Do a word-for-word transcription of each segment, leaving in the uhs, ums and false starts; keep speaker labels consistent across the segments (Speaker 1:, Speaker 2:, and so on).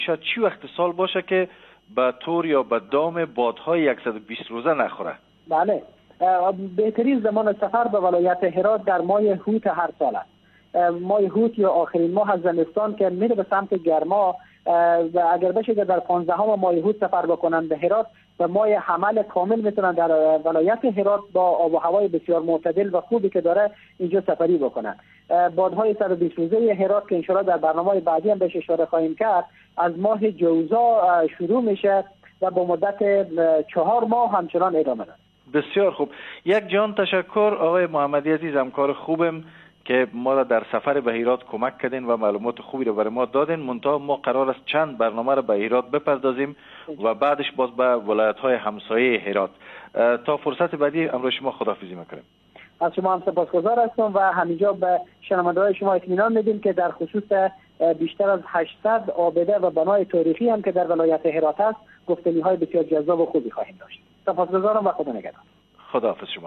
Speaker 1: شاید چی وقت سال باشه که به تور یا به دام بادهای صد و بیست روزه نخوره؟
Speaker 2: بله، بهترین زمان سفر به ولایت هرات در ماه هوت هر سال است. ماه هوت یا آخرین ماه از زمستان که میره به سمت گرما و اگر بشه که در پانزدهم ماه هوت سفر بکنن به هرات، به ماه حمل کامل میتونن در ولایت هرات با آب و هوای بسیار معتدل و خوبی که داره اینجا سفری بکنن. بادهای صد و بیست روزه هرات که انشاءالله در برنامه بعدی هم بهش اشاره خواهیم کرد، از ماه جوزا شروع میشه و با مدت چهار ماه همچنان ادامه داره.
Speaker 1: بسیار خوب. یک جان تشکر آقای محمدی عزیز، همکار خوبم که ما را در سفر به هرات کمک کردین و معلومات خوبی را برای ما دادین. منتها ما قرار است چند برنامه را به هرات بپردازیم و بعدش باز به ولایت‌های همسایه هرات. تا فرصت بعدی امروز شما خداحافظی می‌کنیم.
Speaker 2: از شما هم سپاسگزار هستم و همینجا به شنونده‌های شما اطمینان میدیم که در خصوص بیشتر از هشتصد آبده و بنای تاریخی هم که در ولایت هرات است گفتگوهای بسیار جذاب و خوبی خواهیم داشت. سپاسگزارم و خدا نگهدار.
Speaker 1: خداحافظ شما.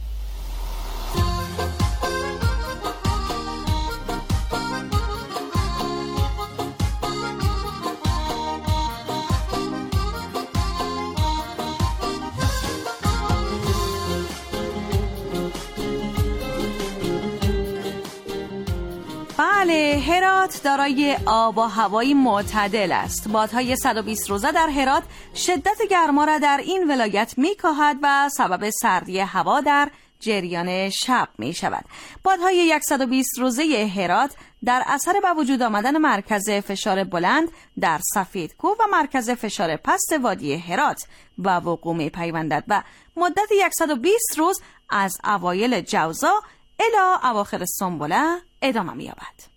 Speaker 3: بله، هرات دارای آب و هوایی معتدل است. بادهای صد و بیست روزه در هرات شدت گرما را در این ولایت می‌کاهد و سبب سردی هوا در جریان شب می شود. بادهای صد و بیست روزه هرات در اثر به وجود آمدن مرکز فشار بلند در سفیدکوه و مرکز فشار پست وادی هرات و وقوع می پیوندد و مدت صد و بیست روز از اوایل جوزا الی اواخر سنبله ادامه می یابد.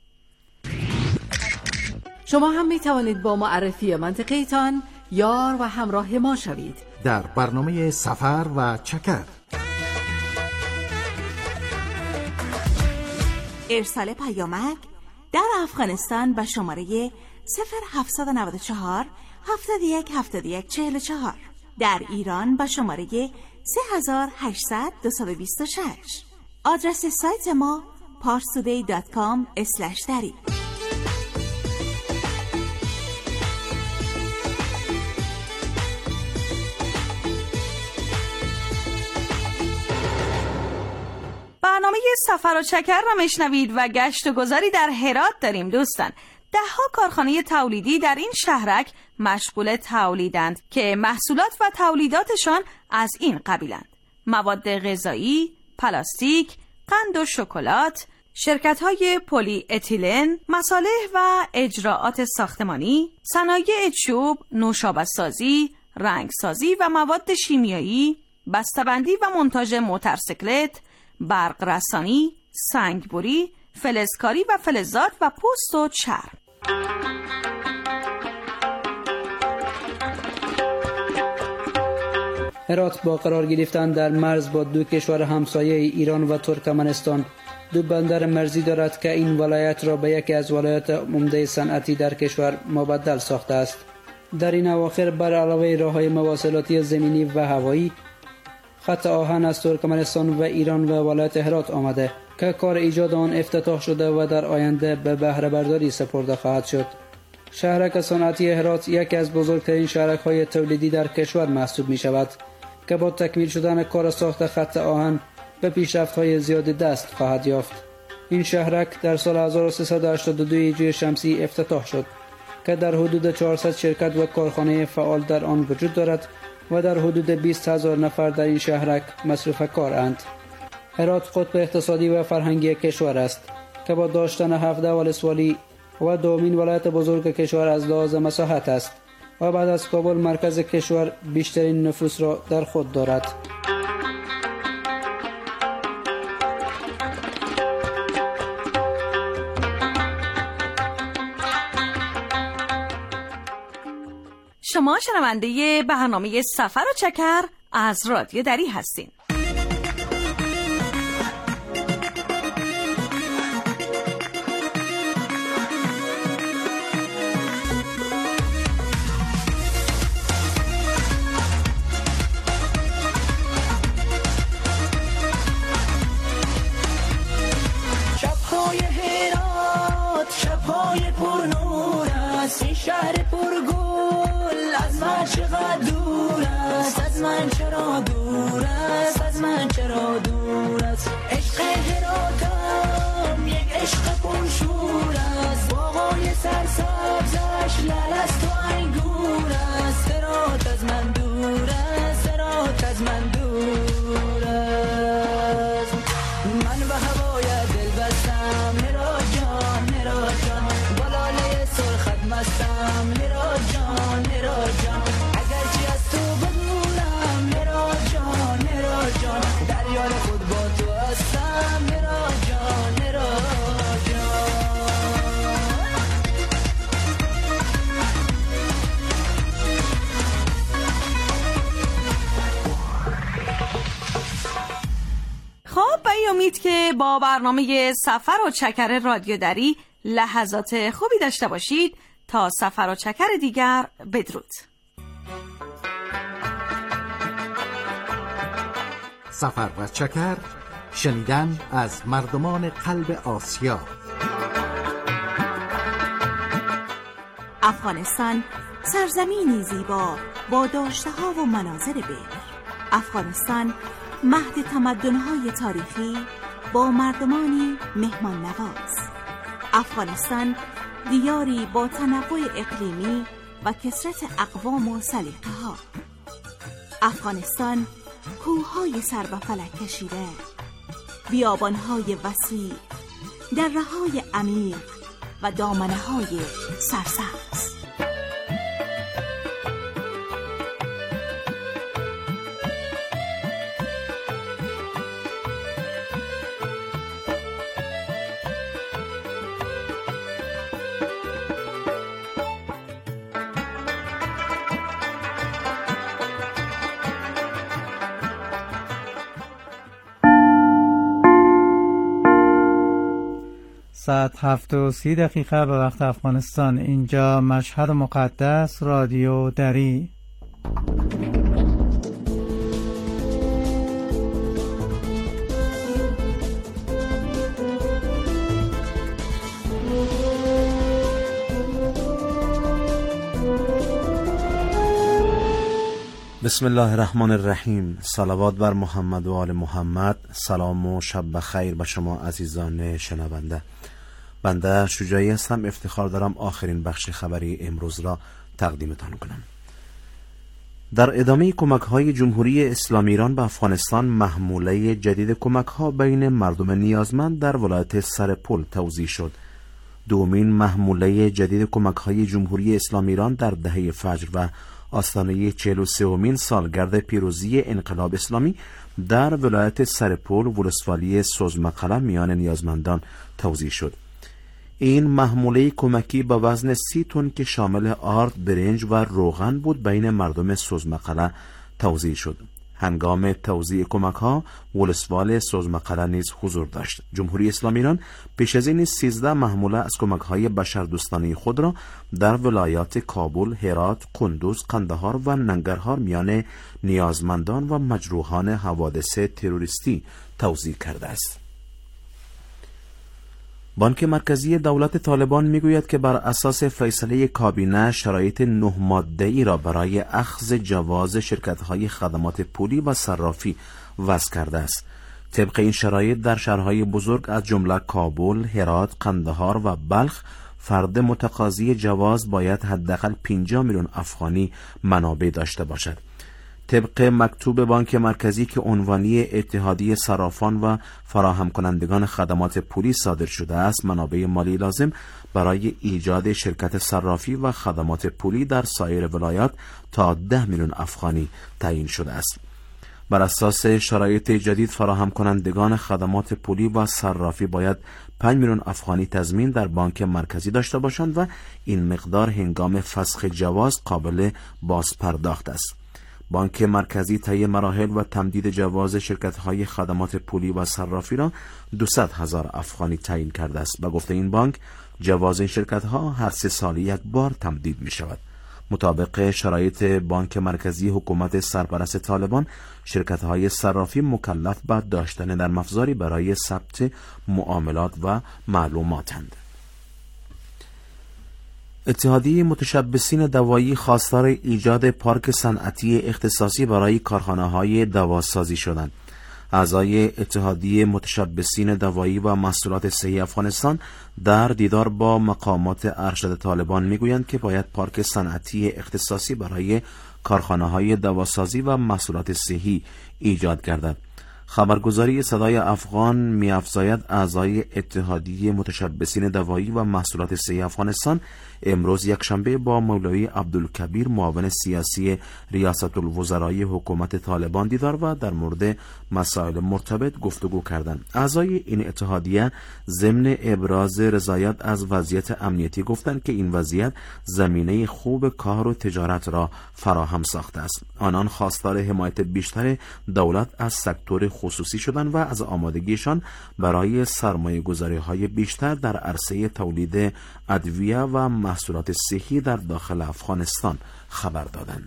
Speaker 4: شما هم می توانید با معرفی منطقه‌تان یار و همراه ما شوید
Speaker 5: در برنامه سفر و چکر.
Speaker 6: ارسال پیامک در افغانستان به شماره صفر هفتصد و نود و چهار هفتاد و یک هفتاد و یک چهل و چهار، در ایران به شماره سه هزار و هشتصد دویست و بیست و شش. آدرس سایت ما پارستودی دات کام اسلش دری.
Speaker 3: برنامه سفر و چکر را میشنوید و گشت و گذاری در هرات داریم دوستان. ده ها کارخانه تولیدی در این شهرک مشغول تولیدند که محصولات و تولیداتشان از این قبیلند: مواد غذایی، پلاستیک، قند و شکلات، شرکت‌های پلی اتیلن، مصالح و اجراعات ساختمانی، صنایع چوب، نوشابه‌سازی، رنگسازی و مواد شیمیایی، بسته‌بندی و منتاژ موتورسیکلت، برق رسانی، سنگبری، فلزکاری و فلزات و پوست و چرم.
Speaker 7: هرات با قرار گرفتن در مرز با دو کشور همسایه ایران و ترکمنستان دو بندر مرزی دارد که این ولایت را به یکی از ولایات عمده صنعتی در کشور مبدل ساخته است. در این اواخر بر علاوه راه‌های مواصلاتی زمینی و هوایی، خط آهن از ترکمنستان و ایران و ولایت هرات آمده که کار ایجاد آن افتتاح شده و در آینده به بهره برداری سپرده خواهد شد. شهرک صنعتی هرات یکی از بزرگترین شهرک‌های تولیدی در کشور محسوب می شود که با تکمیل شدن کار ساخت خط آهن به پیشرفت‌های زیاد دست خواهد یافت. این شهرک در سال هزار و سیصد و هشتاد و دو هجری شمسی افتتاح شد که در حدود چهارصد شرکت و کارخانه فعال در آن وجود دارد و در حدود بیست هزار نفر در این شهرک مصروف کارند. هرات قطب اقتصادی و فرهنگی کشور است که با داشتن هفده ولسوالی و دومین ولایت بزرگ کشور از لحاظ مساحت است و بعد از کابل مرکز کشور بیشترین نفوس را در خود دارد.
Speaker 3: شما شنونده برنامه سفر و چکر از رادیو دری هستین.
Speaker 8: شب‌های هرات، شب‌های پرنور است، این شهر پرگل از من چقدر دور است، از من چرا دور است، از من چرا دور است. عشق هراتم یک عشق پرشور است، باغای سرسبزش لعل است و انگور است. هرات از من دور است، هرات از من دور است. من به هوای دل بستم هرات جان، هرات جان، با لاله سرخت مستم هرات جان، هرات جان. اگر چی از تو بدونم هرات جان، هرات جان، در یار خود با تو هستم هرات جان، هرات جان.
Speaker 3: خب به امید که با برنامه سفر و چکر رادیو دری لحظات خوبی داشته باشید. تا سفر و چکر دیگر، بدرود.
Speaker 5: سفر و چکر، شنیدن از مردمان قلب آسیا.
Speaker 6: افغانستان سرزمینی زیبا با داشته‌ها و مناظر بکر. افغانستان مهد تمدن‌های تاریخی با مردمانی مهمان نواز. افغانستان دیاری با تنوع اقلیمی و کثرت اقوام و سلیقه‌ها. افغانستان کوه‌های سر به فلک کشیده، بیابان‌های وسیع، دره‌های عمیق و دامنه‌های سرسبز.
Speaker 9: ساعت هفت و سی دقیقه به وقت افغانستان. اینجا مشهد مقدس، رادیو دری.
Speaker 10: بسم الله الرحمن الرحیم. صلوات بر محمد و آل محمد. سلام و شب بخیر به شما عزیزان شنونده. بنده شجاعی هستم. افتخار دارم آخرین بخش خبری امروز را تقدیمتان کنم. در ادامه کمک‌های جمهوری اسلامی ایران به افغانستان، محموله جدید کمک‌ها بین مردم نیازمند در ولایت سرپل توزیع شد. دومین محموله جدید کمک‌های جمهوری اسلامی ایران در دهه فجر و آستانه چهل و سومین سالگرد پیروزی انقلاب اسلامی در ولایت سرپل ولسوالی سوزمقله میان نیازمندان توزیع شد. این محموله کمکی با وزن سی تن که شامل آرد، برنج و روغن بود بین مردم سوزمقله توزیع شد. هنگام توزیع کمک ها ولسوال سوزمقله نیز حضور داشت. جمهوری اسلامی ایران پیش از این سیزده محموله از کمک های بشردوستانه خود را در ولایات کابل، هرات، قندوز، قندهار و ننگرهار میان نیازمندان و مجروحان حوادث تروریستی توزیع کرده است. بانک مرکزی دولت طالبان میگوید که بر اساس فیصله کابینه شرایط نه ماده‌ای را برای اخذ جواز شرکت‌های خدمات پولی و صرافی وضع کرده است. طبق این شرایط در شهرهای بزرگ از جمله کابل، هرات، قندهار و بلخ فرد متقاضی جواز باید حداقل پنجاه میلیون افغانی منابع داشته باشد. طبق مکتوب بانک مرکزی که عنوانی اتحادیه صرافان و فراهم کنندگان خدمات پولی صادر شده است، منابع مالی لازم برای ایجاد شرکت صرافی و خدمات پولی در سایر ولایات تا ده میلیون افغانی تعیین شده است. بر اساس شرایط جدید فراهم کنندگان خدمات پولی و صرافی باید پنج میلیون افغانی تضمین در بانک مرکزی داشته باشند و این مقدار هنگام فسخ جواز قابل بازپرداخت است. بانک مرکزی طی مراحل و تمدید جواز شرکت‌های خدمات پولی و صرافی را دویست هزار افغانی تعیین کرده است. به گفته این بانک، جواز این شرکت‌ها هر سه سال یک بار تمدید می‌شود. مطابق شرایط بانک مرکزی، حکومت سرپرست طالبان شرکت‌های صرافی مکلف به داشتن نرم افزاری برای ثبت معاملات و معلوماتند. اتحادیه متشبثین دوایی خواستار ایجاد پارک صنعتی اختصاصی برای کارخانه‌های دواسازی شدند. اعضای اتحادیه متشبثین دوایی و محصولات صحی افغانستان در دیدار با مقامات ارشد طالبان میگویند که باید پارک صنعتی اختصاصی برای کارخانه‌های دواسازی و محصولات صحی ایجاد گردد. خبرگزاری صدای افغان می‌افزاید اعضای اتحادیه متشبثین دوایی و محصولات صحی افغانستان امروز یکشنبه با مولوی عبدالکبیر معاون سیاسی ریاست الوزرای حکومت طالبان دیدار و در مورد مسائل مرتبط گفتگو کردند. اعضای این اتحادیه ضمن ابراز رضایت از وضعیت امنیتی گفتند که این وضعیت زمینه خوب کار و تجارت را فراهم ساخته است. آنان خواستار حمایت بیشتر دولت از سکتور خصوصی شدند و از آمادگیشان برای سرمایه گذاری های بیشتر در عرصه تولید ادویه و محصولات صحی در داخل افغانستان خبر دادند.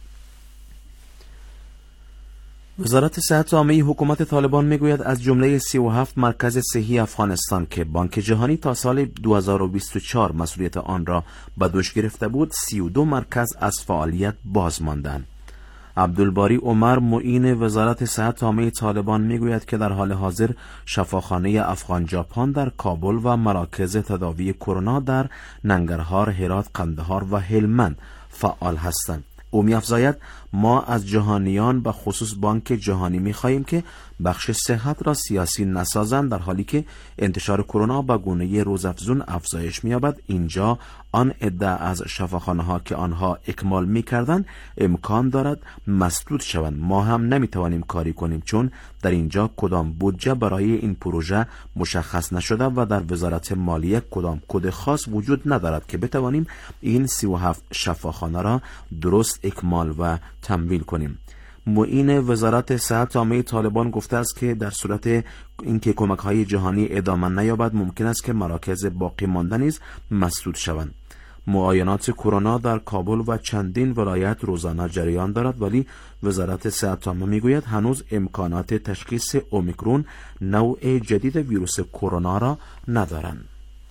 Speaker 10: وزارت صحت عامه حکومت طالبان میگوید از جمله سی و هفت مرکز صحی افغانستان که بانک جهانی تا سال دو هزار و بیست و چهار مسئولیت آن را به دوش گرفته بود، سی و دو مرکز از فعالیت باز ماندند. عبدالباری عمر معین وزارت صحت عامه طالبان میگوید که در حال حاضر شفاخانه افغان ژاپن در کابل و مراکز تداوی کرونا در ننگرهار، هرات، قندهار و هلمند فعال هستند. او می‌افزاید ما از جهانیان به خصوص بانک جهانی می‌خواهیم که بخش صحت را سیاسی نسازند، در حالی که انتشار کرونا به گونه روزافزون افزایش می‌یابد. اینجا آن عده از شفاخانه‌ها که آنها اکمال می‌کردند امکان دارد مسدود شوند. ما هم نمی‌توانیم کاری کنیم چون در اینجا کدام بودجه برای این پروژه مشخص نشده و در وزارت مالیه کدام کد خاص وجود ندارد که بتوانیم این سی و هفت شفاخانه را درست اکمال و تمویل کنیم. معین وزارت صحت عامه طالبان گفته است که در صورت اینکه کمک‌های جهانی ادامه نیابد ممکن است که مراکز باقی مانده نیز مسدود شوند. معاینات کرونا در کابل و چندین ولایت روزانه جریان دارد، ولی وزارت صحت عامه میگوید هنوز امکانات تشخیص اومیکرون نوع جدید ویروس کرونا را ندارند.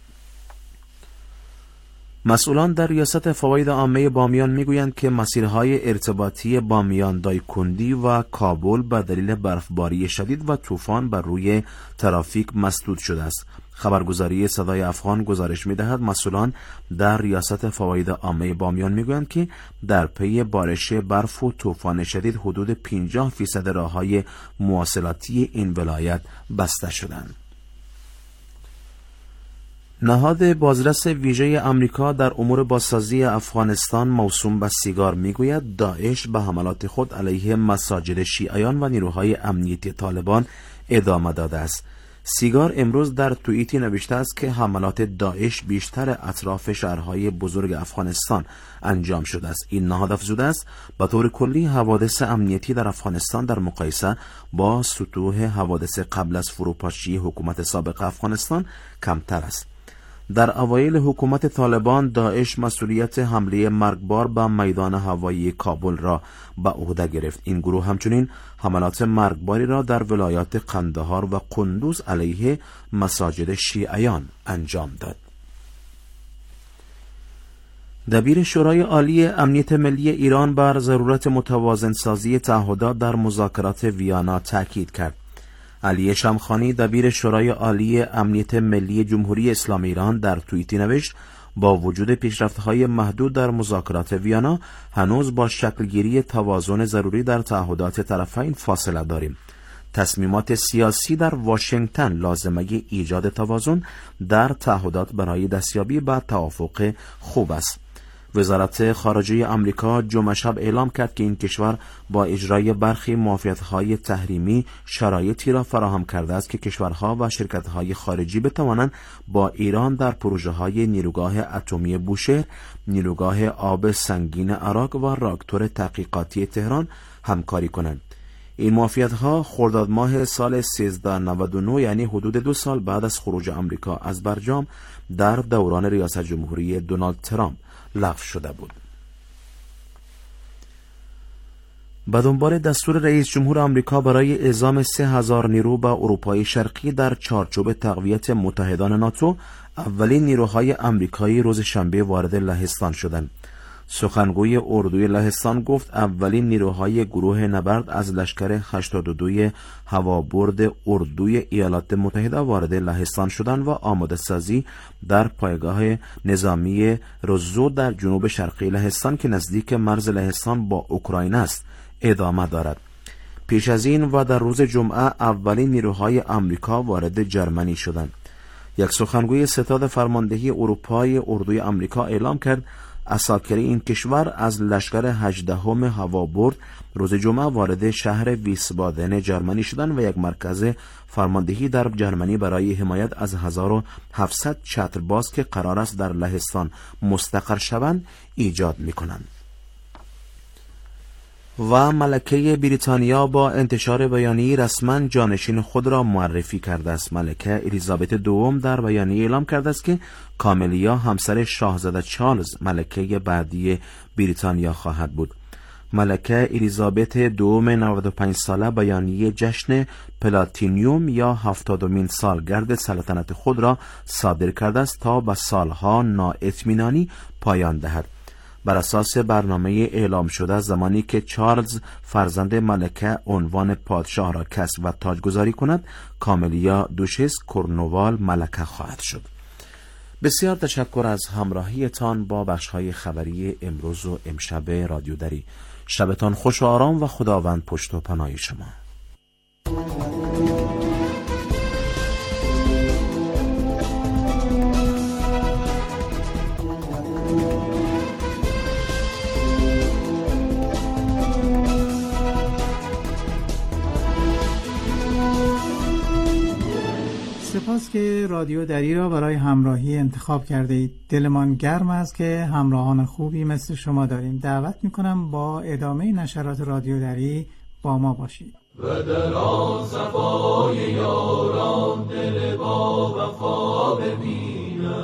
Speaker 10: مسئولان در ریاست فواید عامه بامیان میگویند که مسیرهای ارتباطی بامیان دایکندی و کابل به دلیل برفباری شدید و طوفان بر روی ترافیک مسدود شده است. خبرگزاری صدای افغان گزارش می‌دهد مسئولان در ریاست فواید عامه بامیان میگویند که در پی بارش برف و طوفان شدید حدود پنجاه فیصد راه‌های مواصلاتی این ولایت بسته شدند. نهاد بازرس ویژه امریکا در امور بازسازی افغانستان موسوم به سیگار میگوید داعش به حملات خود علیه مساجد شیعیان و نیروهای امنیتی طالبان ادامه داده است. سیگار امروز در توییتی نوشته است که حملات داعش بیشتر اطراف شهرهای بزرگ افغانستان انجام شده است. این نهاد افزوده است به طور کلی حوادث امنیتی در افغانستان در مقایسه با سطوح حوادث قبل از فروپاشی حکومت سابق افغانستان کمتر است. در اوایل حکومت طالبان داعش مسئولیت حمله مرگبار به میدان هوایی کابل را به عهده گرفت. این گروه همچنین حملات مرگباری را در ولایات قندهار و قندوز علیه مساجد شیعیان انجام داد. دبیر شورای عالی امنیت ملی ایران بر ضرورت متوازن سازی تعهدات در مذاکرات ویانا تاکید کرد. علی شمخانی دبیر شورای عالی امنیت ملی جمهوری اسلامی ایران در توییتی نوشت با وجود پیشرفت‌های محدود در مذاکرات ویانا هنوز با شکلگیری توازن ضروری در تعهدات طرفین فاصله داریم. تصمیمات سیاسی در واشنگتن لازمه ایجاد توازن در تعهدات برای دستیابی به توافق خوب است. وزارت خارجه آمریکا جمعه شب اعلام کرد که این کشور با اجرای برخی معافیت‌های تحریمی شرایطی را فراهم کرده است که کشورها و شرکت‌های خارجی بتوانند با ایران در پروژه‌های نیروگاه اتمی بوشهر، نیروگاه آب سنگین عراق و راکتور تحقیقاتی تهران همکاری کنند. این معافیت‌ها خرداد ماه سال سیزده نود و نه یعنی حدود دو سال بعد از خروج آمریکا از برجام در دوران ریاست جمهوری دونالد ترامپ لغو شده بود. به دنبال دستور رئیس جمهور آمریکا برای اعزام سه هزار نیرو به اروپای شرقی در چارچوب تقویت متحدان ناتو، اولین نیروهای آمریکایی روز شنبه وارد لهستان شدند. سخنگوی اردوی لهستان گفت اولین نیروهای گروه نبرد از لشکر هشتاد و دو هوابرد اردوی ایالات متحده وارد لهستان شدند و آماده سازی در پایگاه نظامی روزو در جنوب شرقی لهستان که نزدیک مرز لهستان با اوکراین است ادامه دارد. پیش از این و در روز جمعه اولین نیروهای آمریکا وارد جرمنی شدند. یک سخنگوی ستاد فرماندهی اروپای اردوی آمریکا اعلام کرد اساکر این کشور از لشکر هجدهم هوابرد روز جمعه وارد شهر ویسبادن جرمنی شدند و یک مرکز فرماندهی در جرمنی برای حمایت از هزار و هفتصد چترباز که قرار است در لهستان مستقر شوند ایجاد می‌کنند. و ملکه بریتانیا با انتشار بیانیه رسما جانشین خود را معرفی کرده است. ملکه الیزابت دوم در بیانیه اعلام کرده است که کاملیا همسر شاهزاده چارلز ملکه بعدی بریتانیا خواهد بود. ملکه الیزابت دوم نود و پنج ساله بیانیه جشن پلاتینیوم یا هفتادمین سالگرد سلطنت خود را صادر کرده است تا به سالها نااطمینانی پایان دهد. بر اساس برنامه اعلام شده زمانی که چارلز فرزند ملکه عنوان پادشاه را کسب و تاجگذاری کند، کاملیا دوشس کورنوال ملکه خواهد شد. بسیار تشکر از همراهیتان با بخش‌های خبری امروز و امشب رادیو دری. شبتان خوش و آرام و خداوند پشت و پناه شما.
Speaker 9: سپاس که رادیو دری را برای همراهی انتخاب کرده اید. دلمان گرم است که همراهان خوبی مثل شما داریم. دعوت میکنم با ادامه نشرات رادیو دری با ما باشید.
Speaker 8: و در آن صفای یاران دل با وفا ببینم،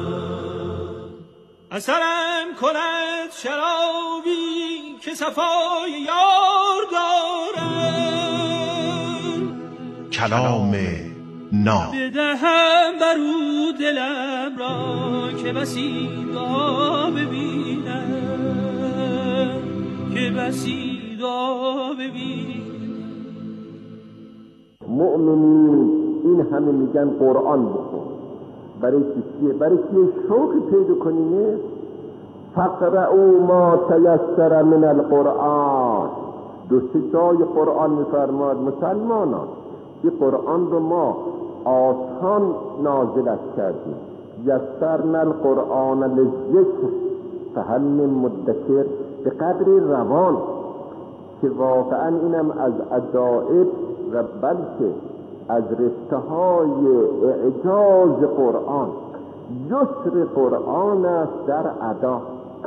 Speaker 8: اثرم کند شرابی که صفای یار دارم،
Speaker 11: کلام نا
Speaker 8: بدهم برو دلم را که بسیدا ببینم، که بسیدا ببینم.
Speaker 12: مؤمنین این همه میگن قرآن بخون، برای چیه؟ برای چیه شوق پیدا کنیم؟ فقرؤوا ما تیسر من القرآن. دو سه جای قرآن میفرماد مسلمانان این قرآن رو ما آسان نازلش کردیم. یسرنا القرآن للذکر فهل من مدکر، به قدر روان که واقعا اینم از عجائب و بلکه از رشته‌های اعجاز قرآن، یسر قرآن است در ادا.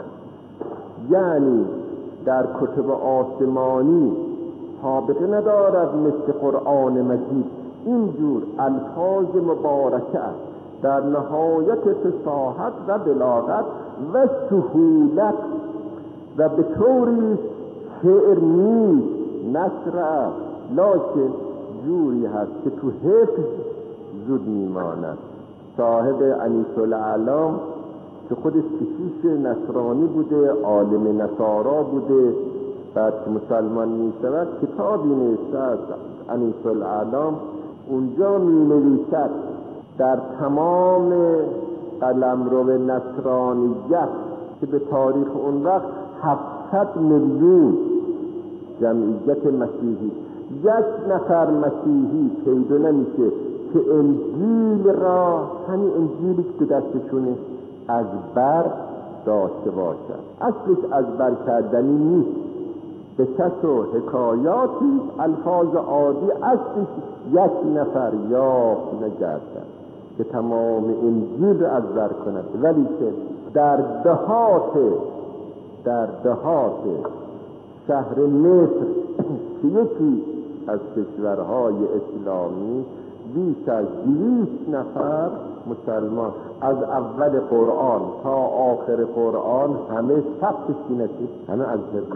Speaker 12: یعنی در کتب آسمانی سابقه ندارد مثل قرآن مجید اینجور الفاظ مبارکه است در نهایت فصاحت و بلاغت و سهولت و به طوری شعر نیست، نثر است، لکن جوری هست که تو حفظ زود میماند. صاحب انیس الاعلام که خودش کشیش نصرانی بوده، عالم نصارا بوده، بعد که مسلمان می شود کتابی نوشته است انیس الاعلام. اونجا می نویسد در تمام قلمرو نصرانیت که به تاریخ اون وقت هفتصد میلیون جمعیت مسیحی، یک نفر مسیحی پیدا نمیشه که انجیل را، همین انجیلی که دستشونه، از بر داشته باشد. اصلش از بر کردنی نیست، به کس و حکایاتی الفاظ عادی، اصلش یک نفر یافت نگردد که تمام انجیل را از بر کند. ولی که در دهات در دهات شهر مصر که یکی از کشورهای اسلامی بیش از دویست نفر مسلمان از اول قرآن تا آخر قرآن همه ثبت سینه، همه از حفظ.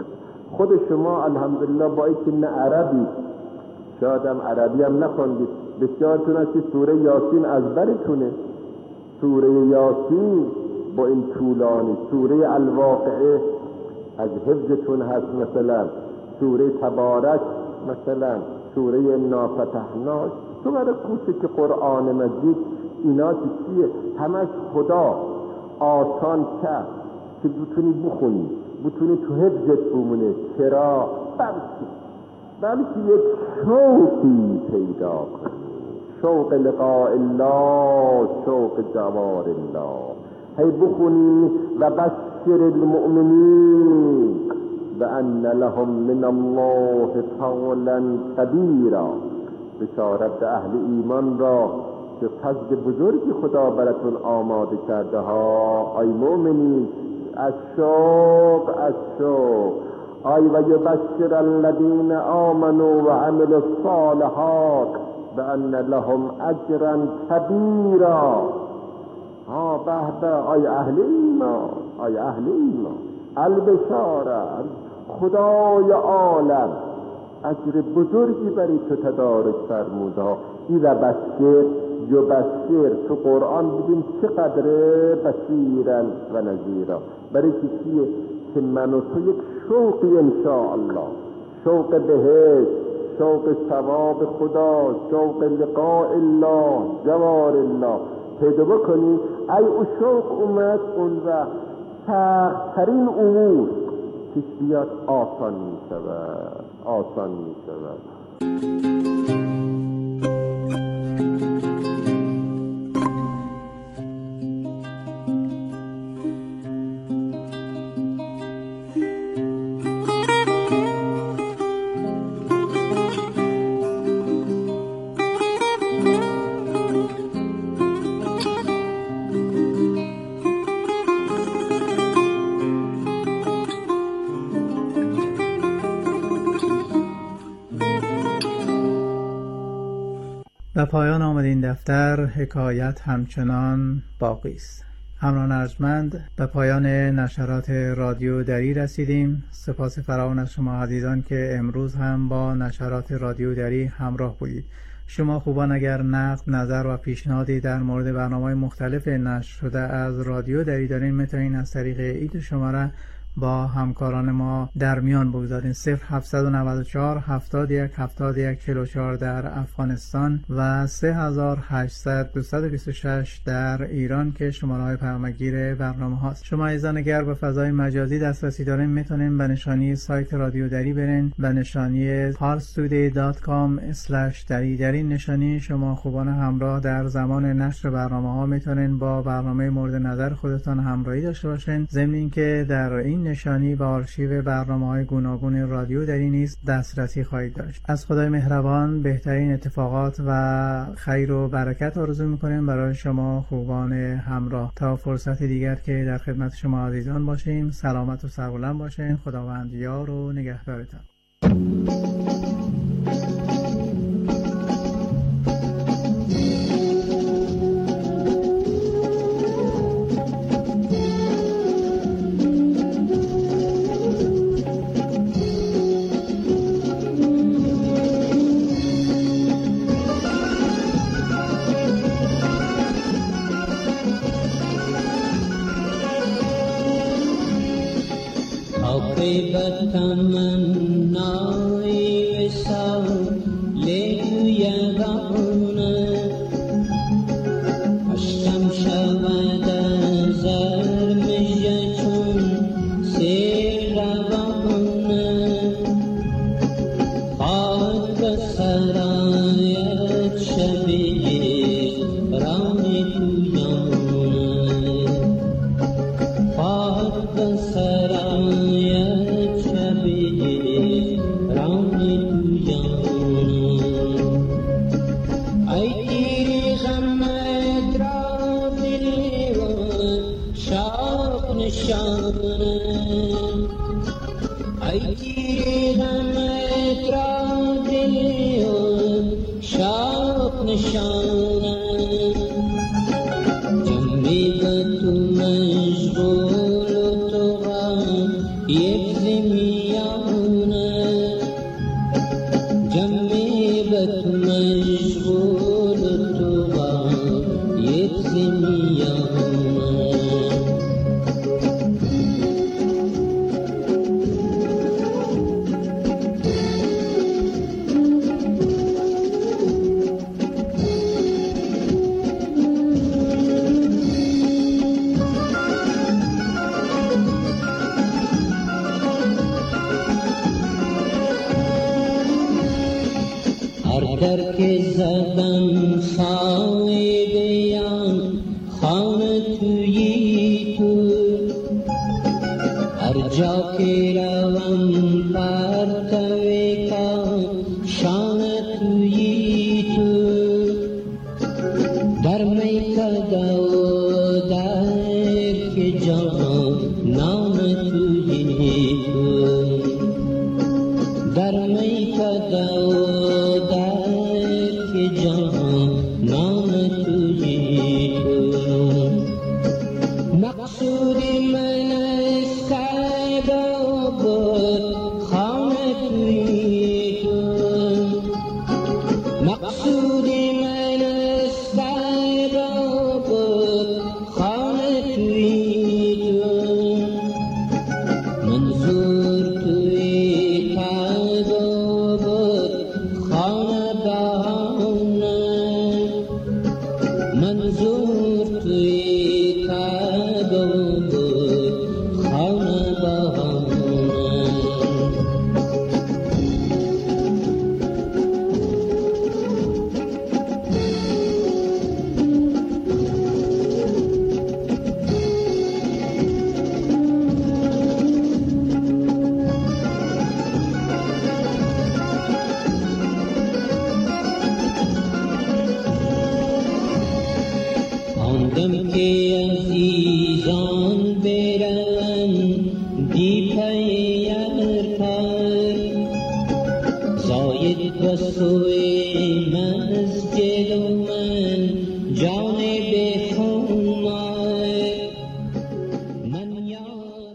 Speaker 12: خود شما الحمدلله با اینکه نه عربی، شاید هم عربی هم نخوندید، بسیارتون هستی سوره یاسین از برتونه. سوره یاسین با این طولانی، سوره الواقعه از حفظتون هست، مثلا سوره تبارک، مثلا سوره نافتحناک. تو برای کوچه که قرآن مجید اینا چیه؟ همش خدا آسان کرد که بتونی بخونی، بتونی تو حفظت بمونه. چرا؟ بلکه بلکه یک شوقی پیدا کنی، شوق لقاء الله، شوق جوار الله. هی بخونی و بشر المؤمنین بأن لهم من الله فضلا کبیرا، بشارت اهل ایمان را که فضل بزرگی خدا براتون آماده کرده ها. ای مؤمنین، از شوق از شوق. ای و یبشر الذین آمنوا و عملوا الصالحات بأن لهم اجرا کبیرا. ها به به، ای اهل ایمان، ای اهل ایمان، البشارت، خدای عالم اجر بزرگی برای تو تدارک فرموده ها. این و بشر یا بشر تو قرآن ببین چقدره بشیرا و نذیرا. برای کسیه که من و تو یک شوقی انشاءالله، شوق بهشت، شوق ثواب خدا، شوق لقاء الله، جوار الله پیدا بکنی. ای او شوق اومد، اون وقت سخت‌ترین امور که بیاد آسان می شود، آسان می شود.
Speaker 9: به پایان آمد این دفتر. حکایت همچنان باقی است. همراهان ارجمند، به پایان نشرات رادیو دری رسیدیم. سپاس فراوان از شما عزیزان که امروز هم با نشرات رادیو دری همراه بودید. شما خوبان اگر نقد، نظر و پیشنهادی در مورد برنامه‌های مختلف نشر شده از رادیو دری دارین، میتونین از طریق ایت شماره با همکاران ما در میان بگذارین. صفر هفتصد و نود و چهار هفتاد و یک هفتاد و یک چهل و چهار در افغانستان و سه هزار و هشتصد دویست و بیست و شش در ایران که شماره های پیامگیر برنامه هاست. شما عزیزان اگر به فضای مجازی دسترسی دارین، میتونین به نشانی سایت رادیو دری برین، به نشانی parstoday دات کام اسلش دری. در این نشانی شما خوبان همراه در زمان نشر برنامه ها میتونین با برنامه مورد نظر خودتان همراهی داشته باشین. ضمن اینکه در این نشانی به آرشیو برنامه‌های گوناگون رادیو دری نیز دسترسی خواهید داشت. از خدای مهربان بهترین اتفاقات و خیر و برکت آرزو می‌کنیم برای شما خوبان همراه. تا فرصت دیگر که در خدمت شما عزیزان باشیم، سلامت و سربلند باشین. خداوند یار و نگهدارتان.
Speaker 8: یک زمین
Speaker 13: در که زدم صاحبیان خانه توی تو هر جا که روم پرتوی کن شانه توی تو در میکده و در که جان نام توی تو در میکده و در که جان نام توی تو مقصودی من سعد بود خانه توی تو مقصودی من سعد بود خانه توی تو منظور توی کعبه بود خانه بهانه منظور توی کعبه بود خانه بهانه آندم که عزیزان برن بی پیرتر زاید و سوی مسجد و من جانب خمار من یاد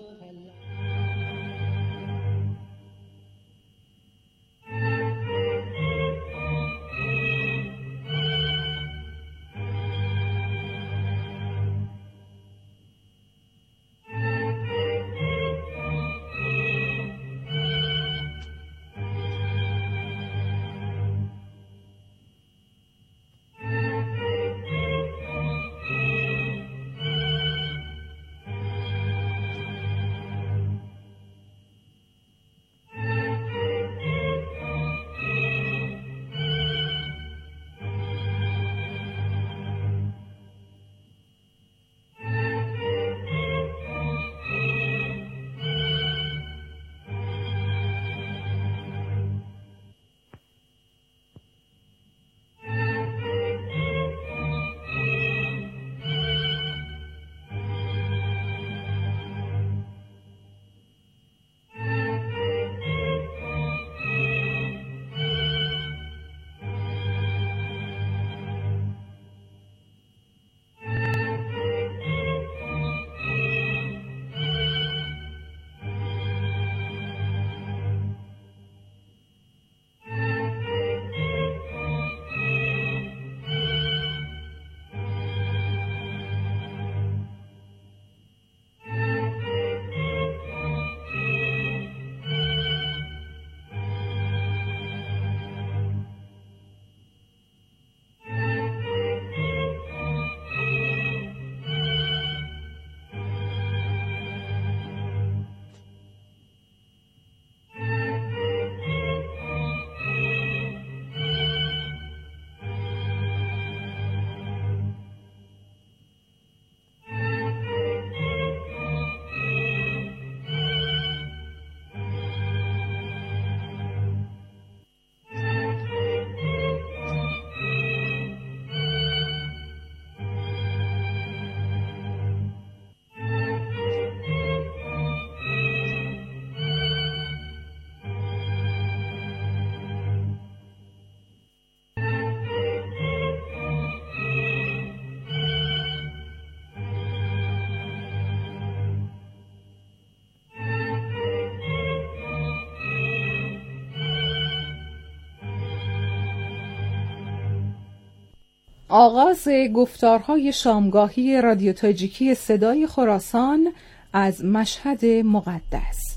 Speaker 14: آغاز گفتارهای شامگاهی رادیو تاجیکی صدای خراسان از مشهد مقدس.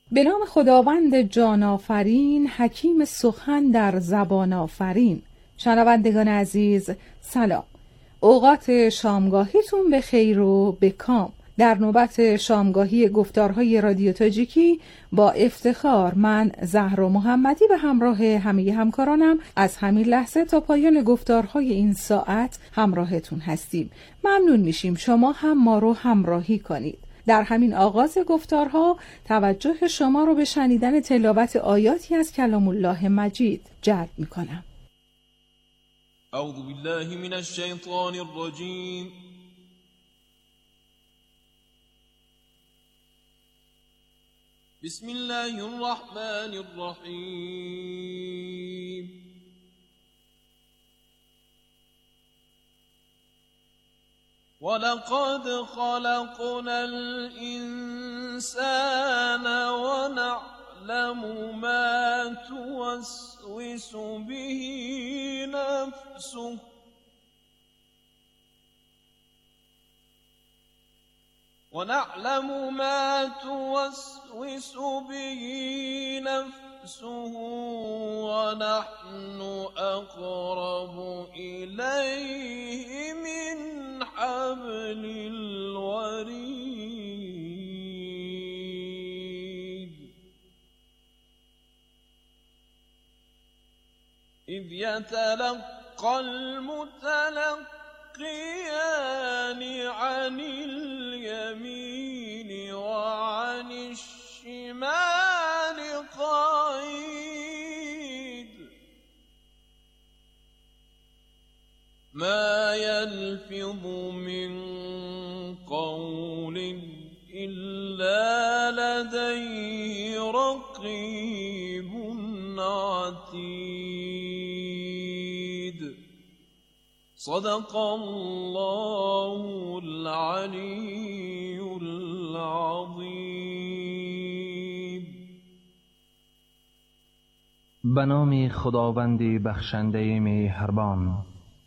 Speaker 14: به نام خداوند جان آفرین، حکیم سخن در زبان آفرین. شنوندگان عزیز سلام، اوقات شامگاهیتون به خیر و به کام. در نوبت شامگاهی گفتارهای رادیو تاجیکی با افتخار من زهرا محمدی به همراه همه همکارانم از همین لحظه تا پایان گفتارهای این ساعت همراهتون هستیم. ممنون میشیم شما هم ما رو همراهی کنید. در همین آغاز گفتارها توجه شما رو به شنیدن تلاوت آیاتی از کلام الله مجید جلب میکنم.
Speaker 15: اعوذ بالله من الشیطان الرجیم. بسم الله الرحمن الرحیم. ولقد خلقنا الإنسان ونعلم ما توسوس به نفسه ونعلم ما توسوس به نفسه ونحن أقرب إليه من حبل الوريد إذ يتلقى المتلقيان عن اليمين وعن الشمال قعيد ما يلفظ من قول إلا لديه رقيب عتيد. صدق الله العلي العظيم.
Speaker 16: به نام خداوند بخشنده مهربان.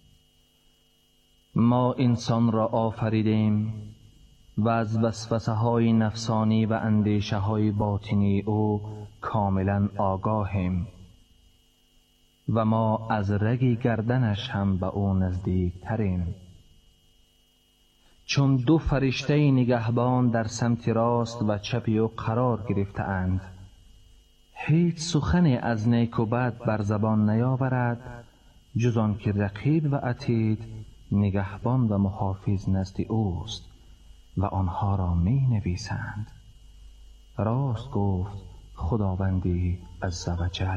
Speaker 16: ما انسان را آفریدیم و از وسوسه های نفسانی و اندیشه های باطنی او کاملا آگاهیم و ما از رگ گردنش هم به او نزدیک تریم. چون دو فرشته نگهبان در سمت راست و چپ او قرار گرفته اند، هیچ سخن از نیک و بد بر زبان نیاورد جز آن که رقیب و عتید نگهبان و محافظ نزد اوست و آنها را می نویسند. راست گفت خداوندی عزوجل.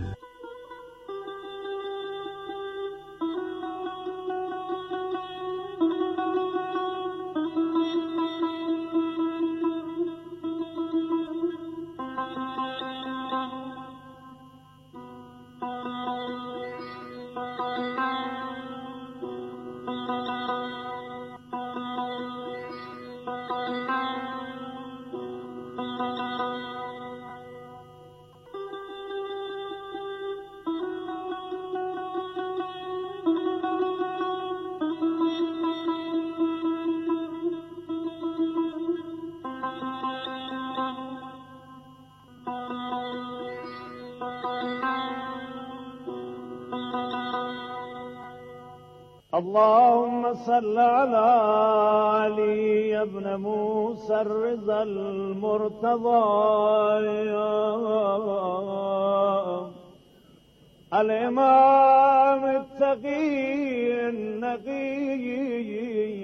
Speaker 17: اللهم صل على علي بن موسى الرضا المرتضى الإمام التقي النقي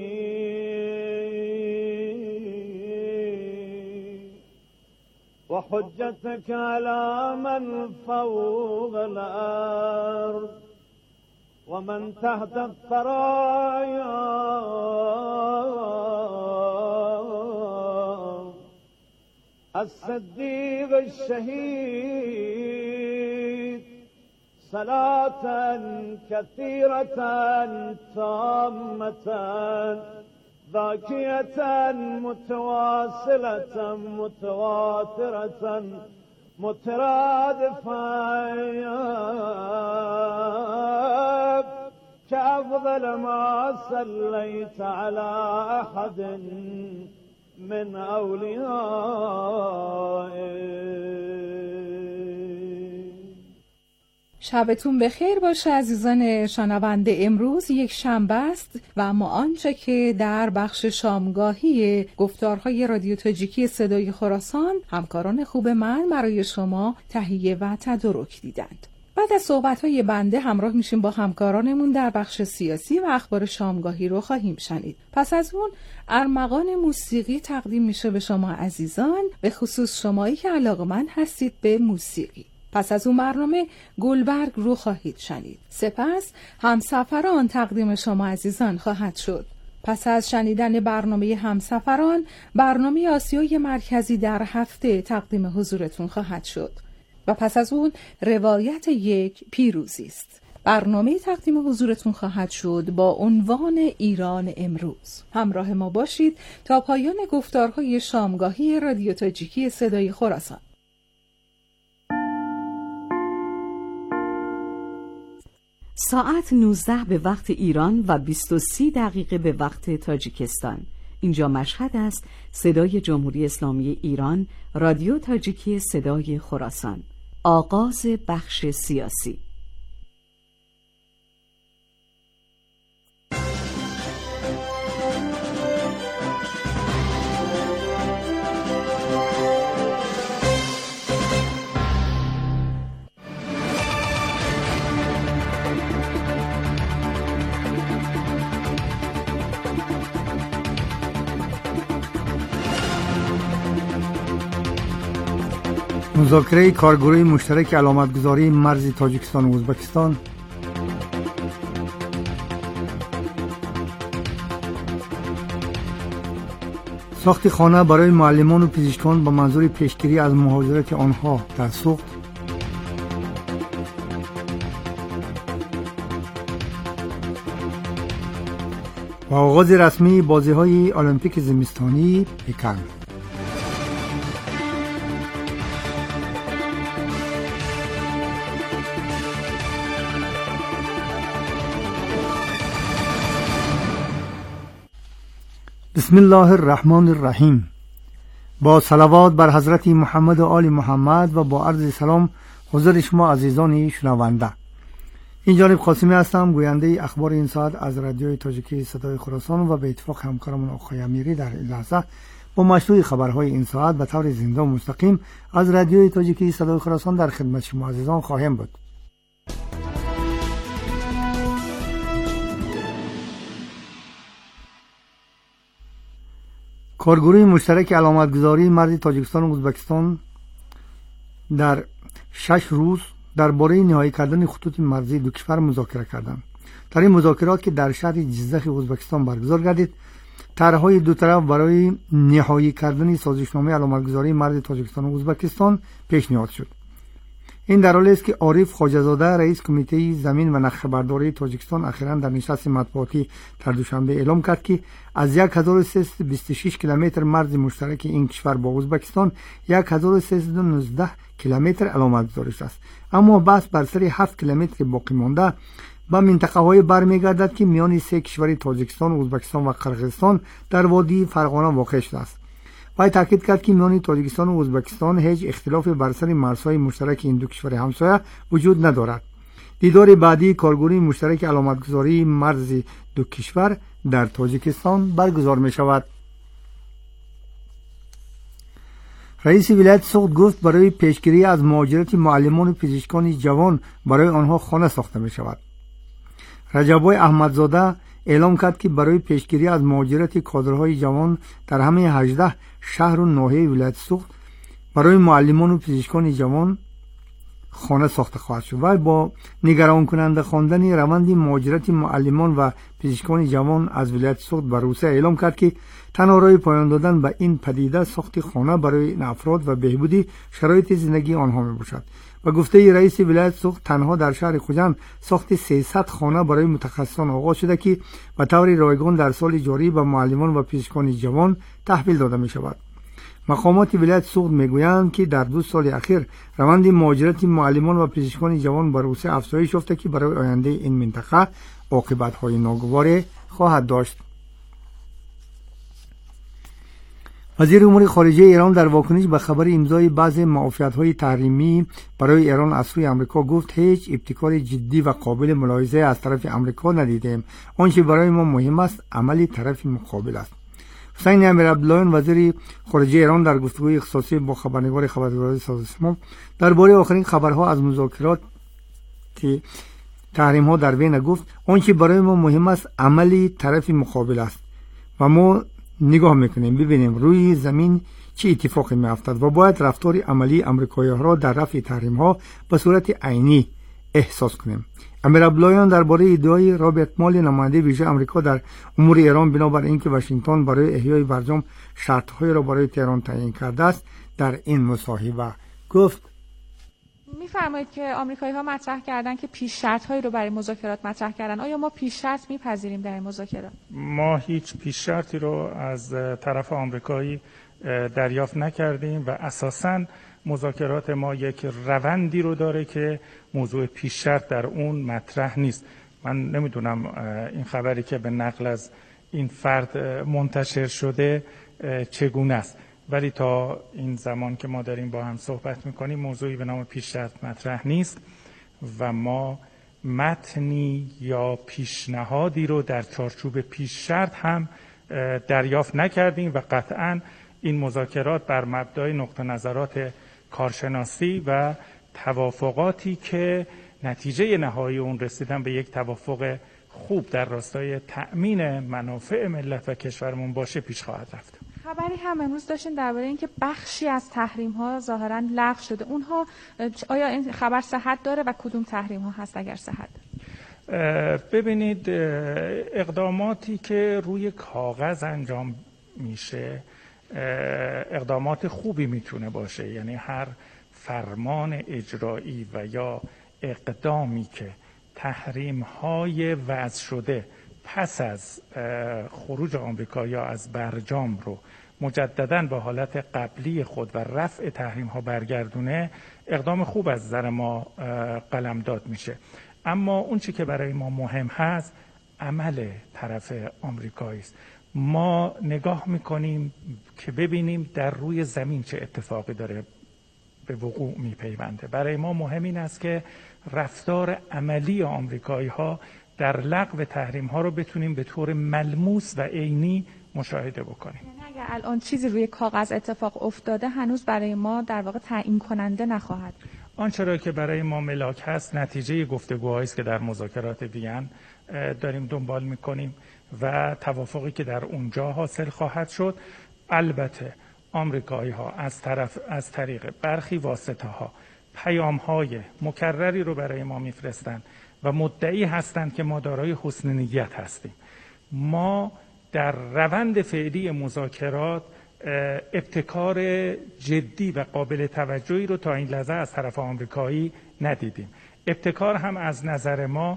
Speaker 17: وحجتك على من فوق الأرض ومن تحت الثرايا الصديق الشهيد صلاة كثيرة تامة ذاكية متواصلة متواترة مترادفة كأفضل ما صليت على أحد من اولیائه.
Speaker 14: شبتون بخیر باشه عزیزان شنونده. امروز یک شنبه است و اما آنچه که در بخش شامگاهی گفتارهای رادیو تاجیکی صدای خراسان همکاران خوب من برای شما تهیه و تدارک دیدند. بعد از صحبت‌های بنده همراه میشیم با همکارانمون در بخش سیاسی و اخبار شامگاهی رو خواهیم شنید. پس از اون ارمغان موسیقی تقدیم میشه به شما عزیزان، به خصوص شمایی که علاقه‌مند هستید به موسیقی. پس از اون برنامه گلبرگ رو خواهید شنید. سپس همسفران تقدیم شما عزیزان خواهد شد. پس از شنیدن برنامه همسفران، برنامه آسیای مرکزی در هفته تقدیم حضورتون خواهد شد و پس از اون روایت یک پیروزی است. برنامه تقدیم حضورتون خواهد شد با عنوان ایران امروز. همراه ما باشید تا پایان گفتارهای شامگاهی رادیو تاجیکی صدای خراسان.
Speaker 4: ساعت نوزده به وقت ایران و بیست و سی دقیقه به وقت تاجیکستان. اینجا مشهد است. صدای جمهوری اسلامی ایران، رادیو تاجیکی صدای خراسان. آغاز بخش سیاسی.
Speaker 9: مذاکره کارگروه مشترک علامتگذاری مرز تاجیکستان و ازبکستان، ساخت خانه برای معلمان و پزشکان با منظور پیشگیری از مهاجرت آنها در سوخت، و آغاز رسمی بازی‌های المپیک زمستانی پکن. بسم الله الرحمن الرحیم. با صلوات بر حضرت محمد و آل محمد و با عرض سلام حضور شما عزیزان شنونده. این جانب قاسمی هستم، گوینده اخبار این ساعت از رادیوی تاجیکی صدای خراسان و به اتفاق همکارمون آقای امیری در این لحظه با مشروع خبرهای این ساعت به طور زنده و مستقیم از رادیوی تاجیکی صدای خراسان در خدمت شما عزیزان خواهیم بود. کارگروه مشترک علامتگذاری مرز تاجیکستان و ازبکستان در شش روز درباره نهایی کردن خطوط مرزی دو کشور مذاکره کردند. در این مذاکرات که در شهر جیزخ ازبکستان برگزار گردید، طرح‌های دو طرف برای نهایی کردن سازشنامه علامتگذاری مرز تاجیکستان و ازبکستان پیشنهاد شد. این در حالی است که عارف خواجه‌زاده رئیس کمیته زمین و نقشه‌برداری تاجیکستان اخیراً در نشست مطبوعاتی در دوشنبه اعلام کرد که از هزار و سیصد و بیست و شش کیلومتر مرز مشترک این کشور با ازبکستان هزار و سیصد و نوزده کیلومتر علامتگذاری است، اما بحث بر سر هفت کیلومتر باقی مانده با منطقه‌های برمیگردد که میان سه کشور تاجیکستان، ازبکستان و قرقیزستان در وادی فرغانه واقع شده است. وی تاکید کرد که میان تاجیکستان و ازبکستان هیچ اختلاف بر سر مرزهای مشترک این دو کشور همسایه وجود ندارد. دیدار بعدی کارگروه مشترک علامتگذاری مرز دو کشور در تاجیکستان برگزار می شود. رئیس ولایت سوخت گفت برای پیشگیری از مهاجرت معلمان و پزشکان جوان برای آنها خانه ساخته می شود. رجبای احمدزاده اعلام کرد که برای پیشگیری از مهاجرت کادرهای جوان در همه هجده شهر و ناحیه ولایت سوخت برای معلمان و پزشکان جوان خانه ساخته خواهد شد. و با نگران کننده خواندن روند مهاجرت معلمان و پزشکان جوان از ولایت سوخت بر روسیه اعلام کرد که تنها راه پایان دادن به این پدیده ساخت خانه برای این افراد و بهبودی شرایط زندگی آنها می باشد. و گفته رئیس ولایت سوخت تنها در شهر خوجند ساخت سیصد خانه برای متخصصان آغاز شده که به طور رایگان در سال جاری به معلمان و پزشکان جوان تحویل داده می شود. مقامات ولایت سوخت میگویند که در دو سال اخیر روند مهاجرت معلمان و پزشکان جوان به روسیه افزایش یافته که برای آینده این منطقه عاقبت‌های ناگوار خواهد داشت. وزیر امور خارجه ایران در واکنش به خبر امضای بعضی معافیت‌های تحریمی برای ایران از سوی آمریکا گفت هیچ ابتکار جدی و قابل ملاحظه از طرف آمریکا ندیدیم. آنچه برای ما مهم است عملی طرف مقابل است. حسین امیرعبداللهیان وزیر خارجه ایران در گفتگوی اختصاصی با خبرنگار خبرگزاری سازمان درباره آخرین خبرها از مذاکرات تحریم ها در وین گفت آنچه برای ما مهم است عملی طرف مقابل است و ما نگاه میکنیم ببینیم روی زمین چه اتفاقی میافتد و باید رفتار عملی آمریکایی‌ها را در رفع تحریم ها به صورت عینی احساس کنیم. امیرعبداللهیان درباره ادعای رابرت مال نماینده ویژه آمریکا در امور ایران بنابر اینکه واشنگتن برای احیای برجام شرط‌های را برای تهران تعیین کرده است در این مصاحبه گفت
Speaker 14: میفرمایید که آمریکایی‌ها مطرح کردن که پیش شرط‌هایی رو برای مذاکرات مطرح کردن. آیا ما پیش شرط میپذیریم در این مذاکرات؟
Speaker 18: ما هیچ پیش شرطی رو از طرف آمریکایی دریافت نکردیم و اساساً مذاکرات ما یک روندی رو داره که موضوع پیش شرط در اون مطرح نیست. من نمیدونم این خبری که به نقل از این فرد منتشر شده چگونه است، ولی تا این زمان که ما داریم با هم صحبت میکنیم موضوعی به نام پیش شرط مطرح نیست و ما متنی یا پیشنهادی رو در چارچوب پیش شرط هم دریافت نکردیم و قطعاً این مذاکرات بر مبنای نقطه نظرات کارشناسی و توافقاتی که نتیجه نهایی اون رسیدن به یک توافق خوب در راستای تأمین منافع ملت و کشورمون باشه پیش خواهد رفت.
Speaker 14: خبری هم امروز داشتین درباره اینکه بخشی از تحریم ها ظاهرا لغو شده. اونها آیا این خبر صحت داره و کدوم تحریم ها هست اگر صحت داره؟
Speaker 18: ببینید اقداماتی که روی کاغذ انجام میشه اقدامات خوبی میتونه باشه، یعنی هر فرمان اجرایی و یا اقدامی که تحریم های وضع شده پس از خروج آمریکا یا از برجام رو مجدداً به حالت قبلی خود و رفع تحریم ها برگردونه اقدام خوب از نظر ما قلمداد میشه. اما اون چی که برای ما مهم هست عمل طرف آمریکایی است. ما نگاه میکنیم که ببینیم در روی زمین چه اتفاقی داره به وقوع میپیونده. برای ما مهم این است که رفتار عملی آمریکایی ها در لغو تحریم ها رو بتونیم به طور ملموس و عینی مشاهده بکنیم.
Speaker 14: یعنی اگر الان چیزی روی کاغذ اتفاق افتاده هنوز برای ما در واقع تعیین کننده نخواهد.
Speaker 18: آنچه را که برای ما ملاک هست نتیجه گفتگوهایی است که در مذاکرات وین داریم دنبال میکنیم و توافقی که در اونجا حاصل خواهد شد. البته آمریکایی ها از طرف از طریق برخی واسطه ها پیام های مکرری رو برای ما میفرستند و مدعی هستند که ما دارای حسن نیت هستیم. ما در روند فعلی مذاکرات ابتکار جدی و قابل توجهی رو تا این لحظه از طرف آمریکایی ندیدیم. ابتکار هم از نظر ما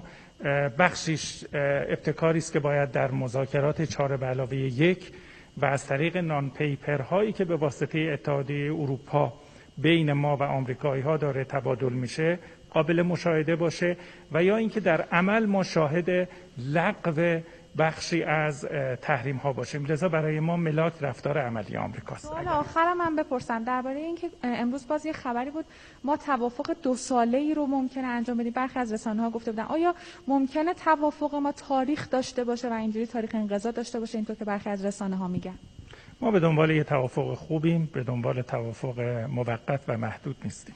Speaker 18: بخشیش ابتکاری است که باید در مذاکرات چهار به علاوه یک و از طریق نان پیپر هایی که به واسطه اتحادیه اروپا بین ما و آمریکایی ها داره تبادل میشه قابل مشاهده باشه و یا اینکه در عمل ما شاهد لغو بخشی از تحریم ها باشیم. لذا برای ما ملاک رفتار عملی آمریکاست.
Speaker 14: حالا آخرم هم بپرسم درباره اینکه امروز باز یه خبری بود ما توافق دو ساله ای رو ممکنه انجام بدیم. برخی از رسانه ها گفته بودن آیا ممکنه توافق ما تاریخ داشته باشه و اینجوری تاریخ انقضا داشته باشه اینطور که برخی از رسانه ها میگن؟
Speaker 18: ما به دنبال یه توافق خوبیم، به دنبال توافق موقت و محدود نیستیم.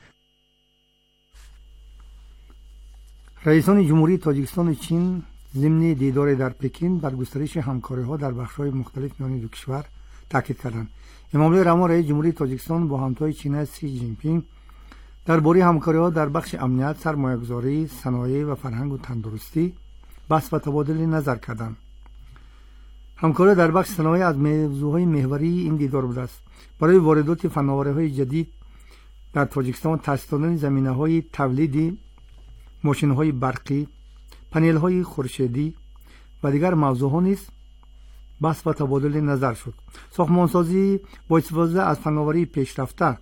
Speaker 9: رئیسان جمهوری تاجیکستان و چین ضمن دیدار در پکین بر گسترش همکاری‌ها در بخش‌های مختلف میان دو کشور تاکید کردند. امامالله رحمان رئیس جمهوری تاجیکستان با همتای چین سی جین پینگ درباره همکاری‌ها در بخش امنیت، سرمایه‌گذاری، صنایع و فرهنگ و تندرستی بحث و تبادل نظر کردند. همکاری در بخش صنایع از موضوعهای محوری این دیدار بوده است. برای واردات فناوری‌های جدید در تاجیکستان تأسیس دادن زمینه‌های تولیدی ماشین‌های برقی، پنل‌های خورشیدی و دیگر موضوعها نیز بحث و تبادل نظر شد. ساختمانسازی با استفاده از فناوری پیشرفته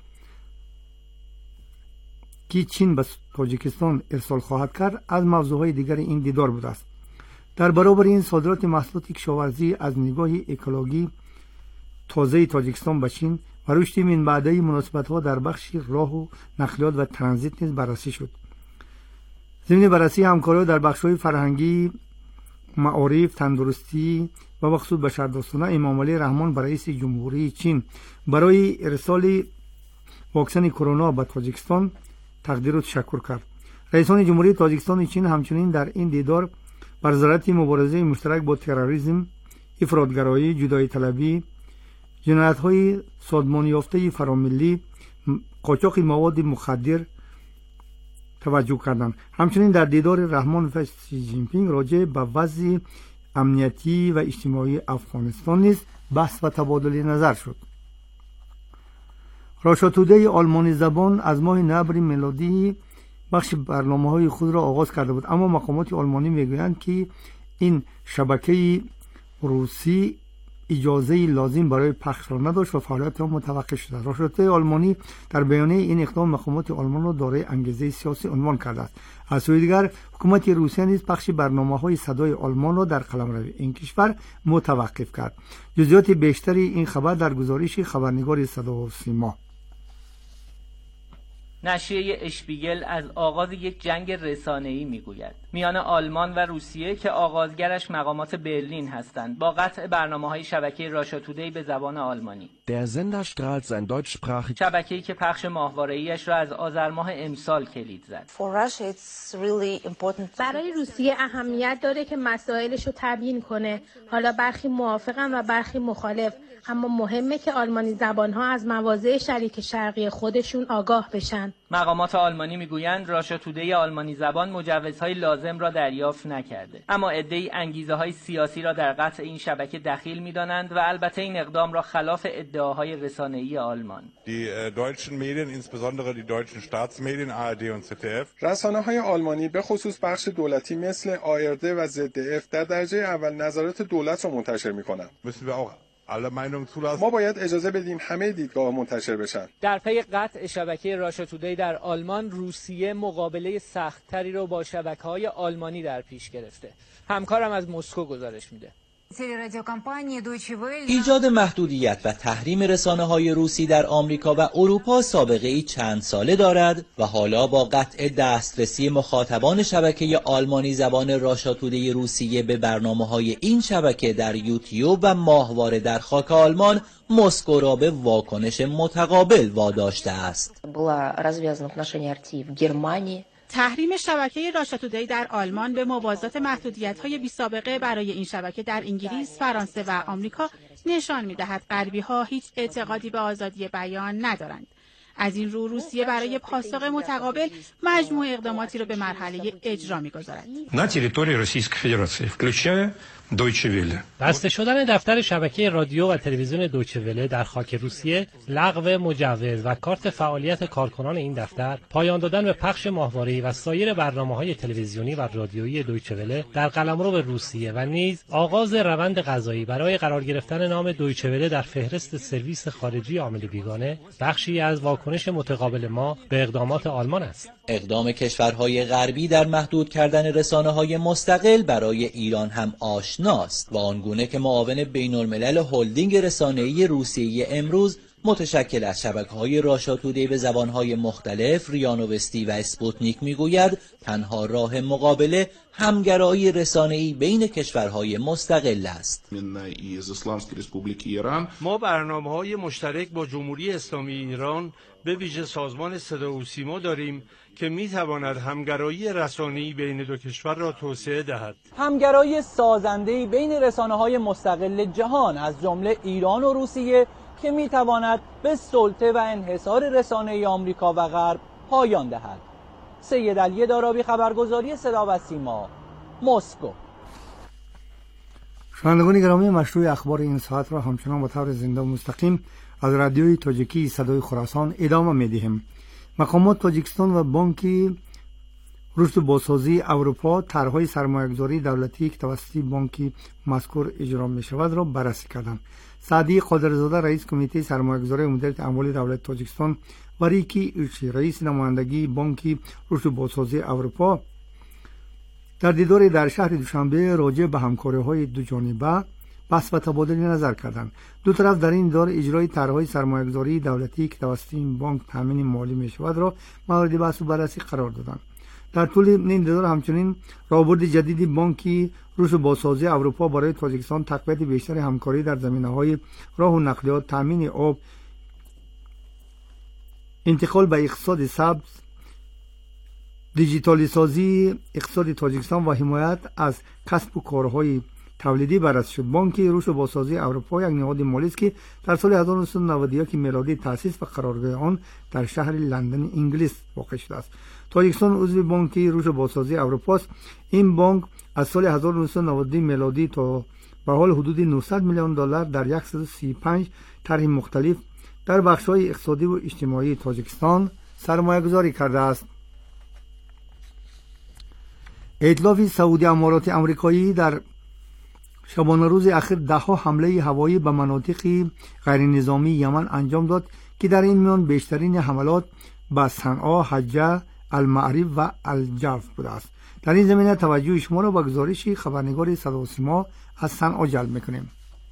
Speaker 9: که چین به تاجیکستان ارسال خواهد کرد از موضوعهای دیگر این دیدار بوده است. در برابر این صادرات محصولات کشاورزی از نگاه اکولوژی
Speaker 19: تازه تاجیکستان به چین و رشد من بعدی مناسبت‌ها در بخش راه و نقلیات و ترانزیت نیز بررسی شد. ضمن بررسی همکاری در بخش‌های فرهنگی، معارف، تندرستی و بخصوص بشردوستانه، امام علی رحمان برای رئیس جمهوری چین برای ارسال واکسن کرونا به تاجیکستان تقدیر و تشکر کرد. رئیسان جمهوری تاجیکستان و چین همچنین در این دیدار بر ضرورت مبارزه مشترک با تروریسم، افراطگرایی، جدایی طلبی، جنایت‌های سازمان یافته فراملی، قاچاق مواد مخدر توجه کردند. همچنین در دیدار رحمان و شی جین پینگ راجع به وضع امنیتی و اجتماعی افغانستان نیز بحث و تبادل نظر شد. راشا تودی آلمانی زبان از ماه نوامبر میلادی بخش برنامه‌های خود را آغاز کرده بود، اما مقامات آلمانی میگویند که این شبکه روسی اجازه لازم برای پخش را نداشت و فعالیت را متوقف شده. راشا تودی آلمانی در بیانیه این اقدام مقامات آلمان را دارای انگیزه سیاسی عنوان کرده است. از سوی دیگر حکومت روسیه نیز پخش برنامه‌های صدای آلمان را در قلمرو این کشور متوقف کرد. جزئیات بیشتری این خبر در گزارش خبرنگار صدا و سیما.
Speaker 20: نشریه اشپیگل از آغاز یک جنگ رسانه‌ای میگوید میان آلمان و روسیه که آغازگرش مقامات برلین هستند با قطع برنامه‌های شبکه راشا تودی به زبان آلمانی.
Speaker 21: Der Sender strahlt sein deutschsprachig
Speaker 20: شبکه‌ای که پخش ماهواره‌ایش را از آذر ماه امسال کلید زد.
Speaker 22: برای روسیه اهمیت داره که مسائلش رو تبیین کنه. حالا برخی موافقن و برخی مخالف، اما مهمه که آلمانی زبان‌ها از مواضع شریک شرقی خودشون آگاه بشن.
Speaker 20: مقامات آلمانی میگویند راشا تودی آلمانی زبان مجوزهای لازم را دریافت نکرده، اما عده‌ای انگیزه‌های سیاسی را در قطع این شبکه دخیل می‌دانند و البته این اقدام را خلاف ادعاهای رسانه‌ای آلمان.
Speaker 23: Die deutschen Medien, insbesondere die deutschen Staatsmedien A R D und Z D F.
Speaker 24: رسانه‌های آلمانی به خصوص بخش دولتی مثل آ ار دی و زد اف در درجه اول نظرات دولت را منتشر می‌کنند.
Speaker 23: Müssen wir auch alle Meinungen zulassen.
Speaker 24: ما باید اجازه بدیم همه دیدگاه منتشر بشن.
Speaker 20: در پی قطع شبکه راشا تودی در آلمان، روسیه مقابله سخت‌تری رو با شبکه‌های آلمانی در پیش گرفته. همکارم از مسکو گزارش میده.
Speaker 25: ایجاد محدودیت و تحریم رسانه‌های روسی در آمریکا و اروپا سابقه ای چند ساله دارد و حالا با قطع دسترسی مخاطبان شبکه آلمانی زبان راشا تودی روسیه به برنامه‌های این شبکه در یوتیوب و ماهواره در خاک آلمان، مسکو را به واکنش متقابل واداشته است.
Speaker 26: تحریم شبکه راشا تودی در آلمان به موازات محدودیت‌های بی‌سابقه برای این شبکه در انگلیس، فرانسه و آمریکا نشان می‌دهد غربی‌ها هیچ اعتقادی به آزادی بیان ندارند. از این رو روسیه برای پاسخ متقابل مجموع اقداماتی را به مرحله اجرا می‌گذارد.
Speaker 27: На территории Российской Федерации, включая Deutsche Welle.
Speaker 28: بسته شدن دفتر شبکه رادیو و تلویزیون دویچه وله در خاک روسیه، لغو مجوز و کارت فعالیت کارکنان این دفتر، پایان دادن به پخش ماهواره‌ای و سایر برنامه‌های تلویزیونی و رادیویی دویچه وله در قلمرو روسیه و نیز آغاز روند قضایی برای قرار گرفتن نام دویچه وله در فهرست سرویس خارجی عامل بیگانه، بخشی از واکنش متقابل ما به اقدامات آلمان است.
Speaker 25: اقدام کشورهای غربی در محدود کردن رسانه‌های مستقل برای ایران هم آشناست و آنگونه که معاون بین‌الملل هلدینگ رسانه‌ای روسیه امروز متشکل از شبکه‌های راشا تودی به زبان‌های مختلف، ریا نوستی و اسپوتنیک میگوید تنها راه مقابله همگرایی رسانه‌ای بین کشورهای مستقل است.
Speaker 29: ما برنامه‌های مشترک با جمهوری اسلامی ایران به ویژه سازمان صدا و سیما داریم که می‌تواند همگرایی رسانه‌ای بین دو کشور را توسعه دهد.
Speaker 25: همگرایی سازنده‌ای بین رسانه‌های مستقل جهان از جمله ایران و روسیه که می‌تواند به سلطه و انحصار رسانه‌ای آمریکا و غرب پایان دهد. سید علی دارابی، خبرگزاری صدا و سیما، مسکو.
Speaker 19: شنوندگان گرامی، مشروع اخبار این ساعت را همچنان با طور زنده و مستقیم از رادیوی تاجیکی صدای خراسان ادامه می‌دهیم. مقامات تاجیکستان و بانک رشد و بازسازی اروپا طرح‌های سرمایه‌گذاری دولتی که توسط بانک مذکور اجرا می‌شود را بررسی کردند. سعدی قادرزاده رئیس کمیته سرمایه‌گذاری مدیریت اموال دولت تاجیکستان و ریکی ایلچی رئیس نمایندگی بانک رشد و بازسازی اروپا در دیدار در شهر دوشنبه راجع به همکاری‌های دو جانبه بحث و تبادل نظر کردند. دو طرف در این دور اجرای طرح‌های سرمایه‌گذاری دولتی که توسط این بانک تامین مالی می‌شود را مورد بحث و بررسی قرار دادند. در طول این دور همچنین راهبرد جدیدی بانکی رشد و بازسازی اروپا برای تاجیکستان تقویت بیشتر همکاری در زمینه‌های راه و نقلیات، تامین آب، انتقال به اقتصاد سبز، دیجیتالی سازی اقتصاد تاجیکستان و حمایت از کسب و کارهای تولیدی بررسی شد. بانک رشد و بازسازی اروپا یک نهاد مالی است که در سال هزار و نهصد و نود و یک میلادی تأسیس و قرارگاه آن در شهر لندن انگلیس واقع شده است. تاجیکستان عضو بانک رشد و بازسازی اروپا است. این بانک از سال هزار و نهصد و نود و دو میلادی تا به حال حدود نهصد میلیون دلار در صد و سی و پنج طرح مختلف در بخش‌های اقتصادی و اجتماعی تاجیکستان سرمایه‌گذاری کرده است. ائتلاف سعودی امارات آمریکایی در شبانه روز اخیر ده ها حمله هوایی به مناطق غیر نظامی یمن انجام داد که در این میان بیشترین حملات به صنعا، حجه، المعرب و الجوف بوده است. در این زمینه توجه شما را به گزارش خبرنگار صدا و سیما از صنعا جلب می‌کنیم.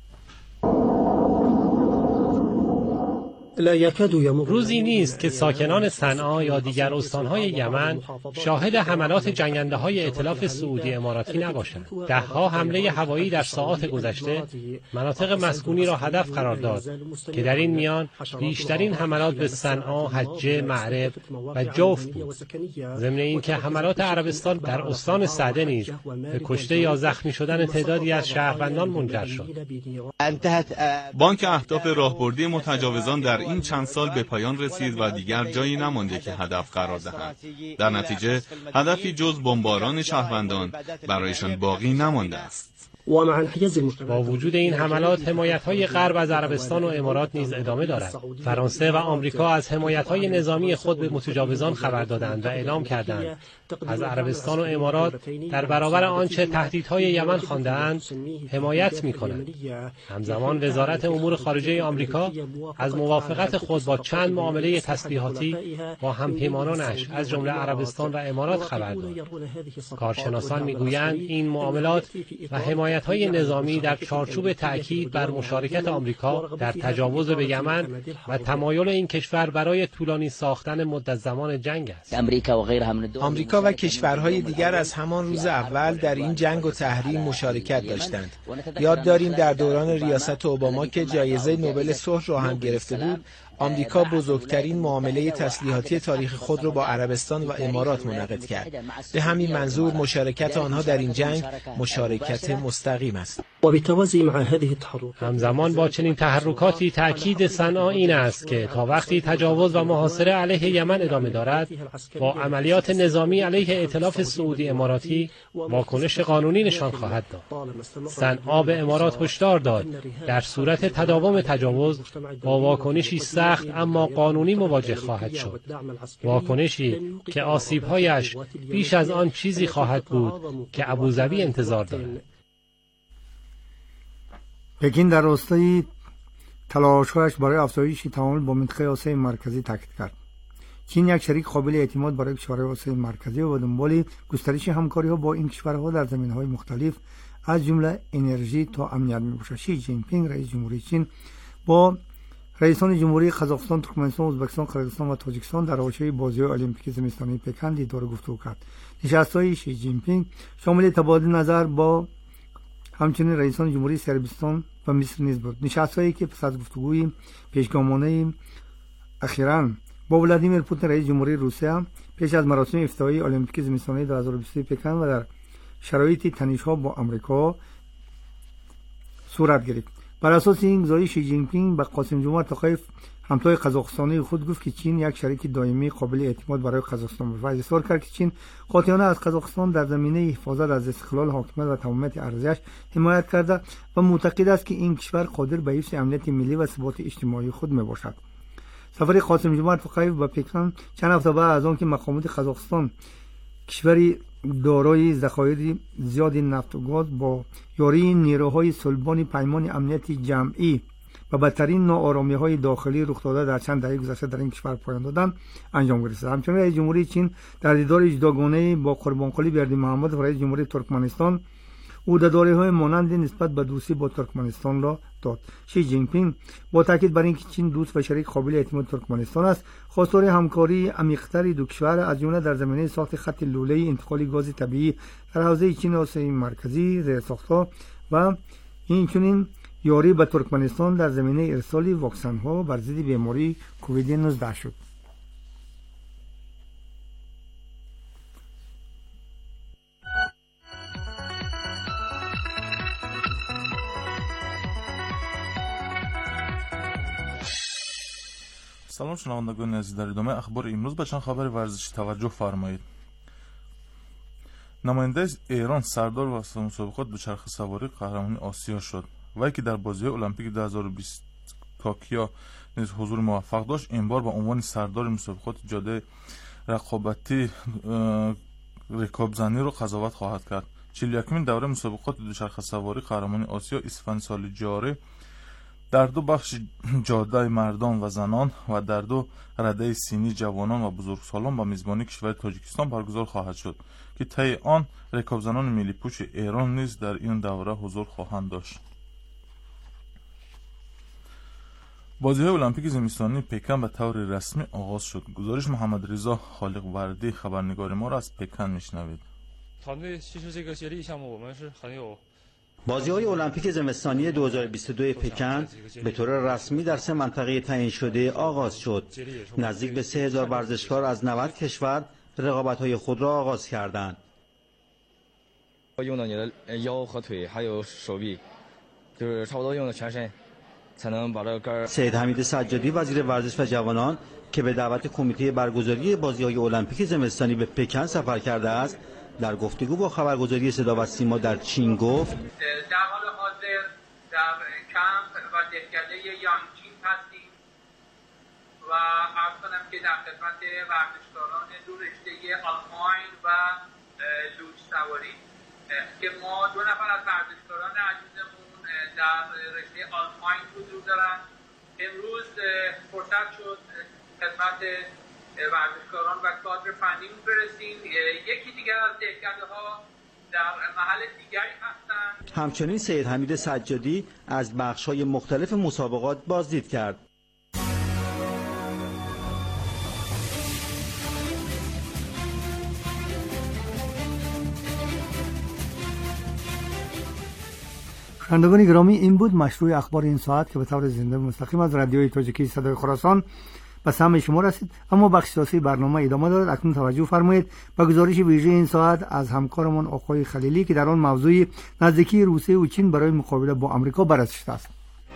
Speaker 28: روزی نیست که ساکنان صنعا یا دیگر استانهای یمن شاهد حملات جنگنده‌های ائتلاف سعودی اماراتی نباشند. ده‌ها حمله هوایی در ساعات گذشته مناطق مسکونی را هدف قرار داد که در این میان بیشترین حملات به صنعا، حجه، معرب و جوف بود. ضمن اینکه حملات عربستان در استان سعده نیز به کشته یا زخمی شدن تعدادی از شهروندان منجر شد.
Speaker 1: بانک اهداف راهبردی متجاوزان در این چند سال به پایان رسید و دیگر جایی نمانده که هدف قرار دهند. در نتیجه هدفی جز بمباران شهروندان برایشان باقی نمانده است.
Speaker 28: با وجود این حملات حمایت‌های غرب از عربستان و امارات نیز ادامه دارد. فرانسه و آمریکا از حمایت‌های نظامی خود به متجاوزان خبر دادند و اعلام کردند از عربستان و امارات در برابر آنچه تهدیدهای یمن خوانده‌اند حمایت می‌کنند. همزمان وزارت امور خارجه آمریکا از موافقت خود با چند معامله تسلیحاتی با همپیمانانش از جمله عربستان و امارات خبر داد. کارشناسان می‌گویند این معاملات و حمایت‌های نظامی در چارچوب تأکید بر مشارکت آمریکا در تجاوز به یمن و تمایل این کشور برای طولانی ساختن مدت زمان جنگ است.
Speaker 2: آمریکا و کشورهای دیگر از همان روز اول در این جنگ و تحریم مشارکت داشتند. یاد داریم در دوران ریاست اوباما که جایزه نوبل صلح را هم گرفته بود، آمریکا بزرگترین معامله تسلیحاتی تاریخ خود را با عربستان و امارات منعقد کرد. به همین منظور مشارکت آنها در این جنگ مشارکت مستقیم است.
Speaker 28: همزمان با چنین تحرکاتی تأکید صنعا این است که تا وقتی تجاوز و محاصره علیه یمن ادامه دارد، با عملیات نظامی علیه ائتلاف سعودی اماراتی واکنش قانونی نشان خواهد داد. صنعا به امارات هشدار داد در صورت تداوم تجاوز با واکنشی سخت اما قانونی مواجه خواهد شد. واکنشی که آسیب‌هایش بیش از آن چیزی خواهد بود که ابوظبی انتظار دارد.
Speaker 19: پکین در راستای تلاش‌هایش برای افزایش تعامل با منطقه آسیای مرکزی تاکید کرد. چین یک شریک قابل اعتماد برای کشورهای آسیای مرکزی و دنبال گسترش همکاری‌ها با این کشورها در زمینه‌های مختلف از جمله انرژی تا امنیت می‌باشد. شی جین پینگ رئیس جمهوری چین با رئیسان جمهوری قزاقستان، ترکمنستان، ازبکستان، قرقیزستان و تاجیکستان در حاشیه بازی‌های المپیک زمستانی پکن دیدار گفتگو کرد. نشست‌های شی جین پینگ شامل تبادل نظر با همچنین رئیسان جمهوری صربستان و مصر نیز بود. نشست‌هایی که پس از گفتگوی پیشگامانه اخیراً با ولادیمیر پوتین رئیس جمهوری روسیه پیش از مراسم افتتاحیه المپیک زمستانی دو هزار و بیست پکن و در شرایط تنش‌ها با آمریکا صورت گرفت. بر اساس این گزارش شی جین پینگ به قاسم جمعت توقیف همتای قزاقستانی خود گفت که چین یک شریک دائمی قابل اعتماد برای قزاقستان است و اظهار کرد که چین قاطعانه از قزاقستان در زمینه حفاظت از استقلال، حاکمیت و تمامیت ارضیش حمایت کرده و معتقد است که این کشور قادر به حفظ امنیت ملی و ثبات اجتماعی خود میباشد. سفر قاسم جمعت توقیف به پکن چند هفته بعد از آن که مقامات قزاقستان کشوری دارای ذخایر زیاد نفت و گاز با یاری نیروهای صلبان پیمان امنیت جمعی و بدترین ناآرامی‌های داخلی رخ داده در چند دهه گذشته در این کشور پایان دادن انجام گرفته. همچنین رئیس جمهوری چین در دیدار جداگانه با قربانقلی بردی محمد و رئیس جمهوری ترکمنستان عهده‌داری‌های مانند نسبت به دوستی با ترکمنستان را داد. شی جین پینگ با تاکید بر اینکه چین دوست و شریک قابل اعتماد ترکمنستان است، خواستار همکاری عمیق‌تر دو کشور از جمله در زمینه ساخت خط لوله انتقال گاز طبیعی در حوزه چین آسیای مرکزی، زیرساخت‌ها و اینچنین یاری به ترکمنستان در زمینه ارسال واکسن‌ها بر ضد بیماری کووید نوزده شد.
Speaker 3: سلام شنوندگان عزیز، در ادامه اخبار امروز به چند خبر ورزشی توجه فرمایید. نماینده ایران سردار واسه مسابقات دوچرخه سواری قهرمانی آسیا شد. وی که در بازی‌های المپیک دو هزار و بیست توکیو نیز حضور موفق داشت، این بار به عنوان سردار مسابقات جاده رقابتی رکابزنی را قضاوت خواهد کرد. چهل و یکمین دوره مسابقات دوچرخه سواری قهرمانی آسیا اسفند سال جاری در دو بخش جاده مردان و زنان و در دو رده سینی جوانان و بزرگسالان با میزبانی کشور تاجیکستان برگزار خواهد شد که طی آن رکابزنان ملی پوش ایران نیز در این دوره حضور خواهند داشت. بازی‌های المپیک زمستانی پکن به طور رسمی آغاز شد. گزارش محمد رضا خالق وردی خبرنگار ما را از پکن میشنوید.
Speaker 5: بازی‌های المپیک زمستانی دو هزار و بیست و دو پکن به طور رسمی در سه منطقه تعیین شده آغاز شد. نزدیک به سه هزار ورزشکار از نود کشور رقابت‌های خود را آغاز کردند. سید حمید سجادی وزیر ورزش و جوانان که به دعوت کمیته برگزاری بازی‌های المپیک زمستانی به پکن سفر کرده است، در گفتگو با خبرگزاری صدا و سیما در چین گفت:
Speaker 6: در حال حاضر در کمپ و دهکده یانجین هستیم و عرض کنم که در خدمت ورزشکاران دو رشته آلپاین و لوج سواری که ما دو نفر از ورزشکاران عزیزمون در رشته آلپاین حضور دارن. امروز فرصت شد خدمت ورزشکاران و کادر فنی برسیم. یکی دیگر از دهکده ها در محل دیگری هستند.
Speaker 5: همچنین سید حمید سجادی از بخش‌های مختلف مسابقات بازدید کرد.
Speaker 19: شنوندگان گرامی، این بود مشروع اخبار این ساعت که به طور زنده و مستقیم از رادیوی تاجیکی صدای خراسان به سمع شما رسید. اما بخش سیاسی برنامه ادامه دارد. اکنون توجه فرمایید به گزارش ویژه این ساعت از همکارمان آقای خلیلی که در آن موضوع نزدیکی روسیه و چین برای مقابله با آمریکا بررسی شده است.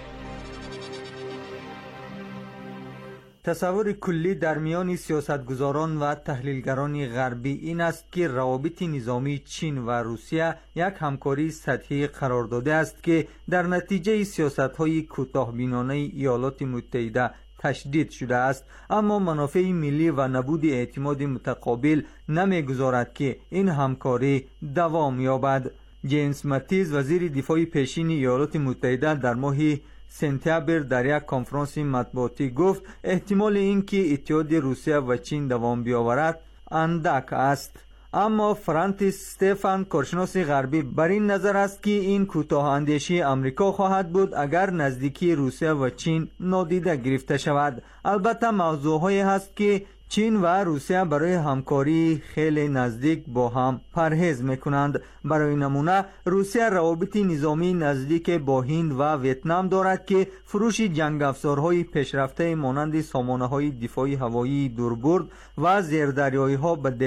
Speaker 7: تصور کلی در میان سیاستگزاران و تحلیلگران غربی این است که روابط نظامی چین و روسیه یک همکاری سطحی قرار داده است که در نتیجه سیاست‌های کوتاه‌بینانه ایالات متحده تشدید شده است، اما منافع ملی و نبود اعتماد متقابل نمی‌گذارد که این همکاری دوام یابد. جیمز ماتیز وزیر دفاع پیشین ایالات متحده در ماه سپتامبر در یک کنفرانس مطبوعاتی گفت احتمال اینکه اتحاد روسیه و چین دوام بیاورد اندک است. اما فرانسیس استفان کارشناس غربی بر این نظر است که این کوتاه اندیشی آمریکا خواهد بود اگر نزدیکی روسیه و چین نادیده گرفته شود. البته موضوعی هست که چین و روسیه برای همکاری خیلی نزدیک با هم پرهیز میکنند. برای نمونه روسیه روابط نظامی نزدیک با هند و ویتنام دارد که فروش جنگ افزارهای پیشرفته مانند سامانه‌های دفاعی هوایی دوربرد و زیردریایی ها به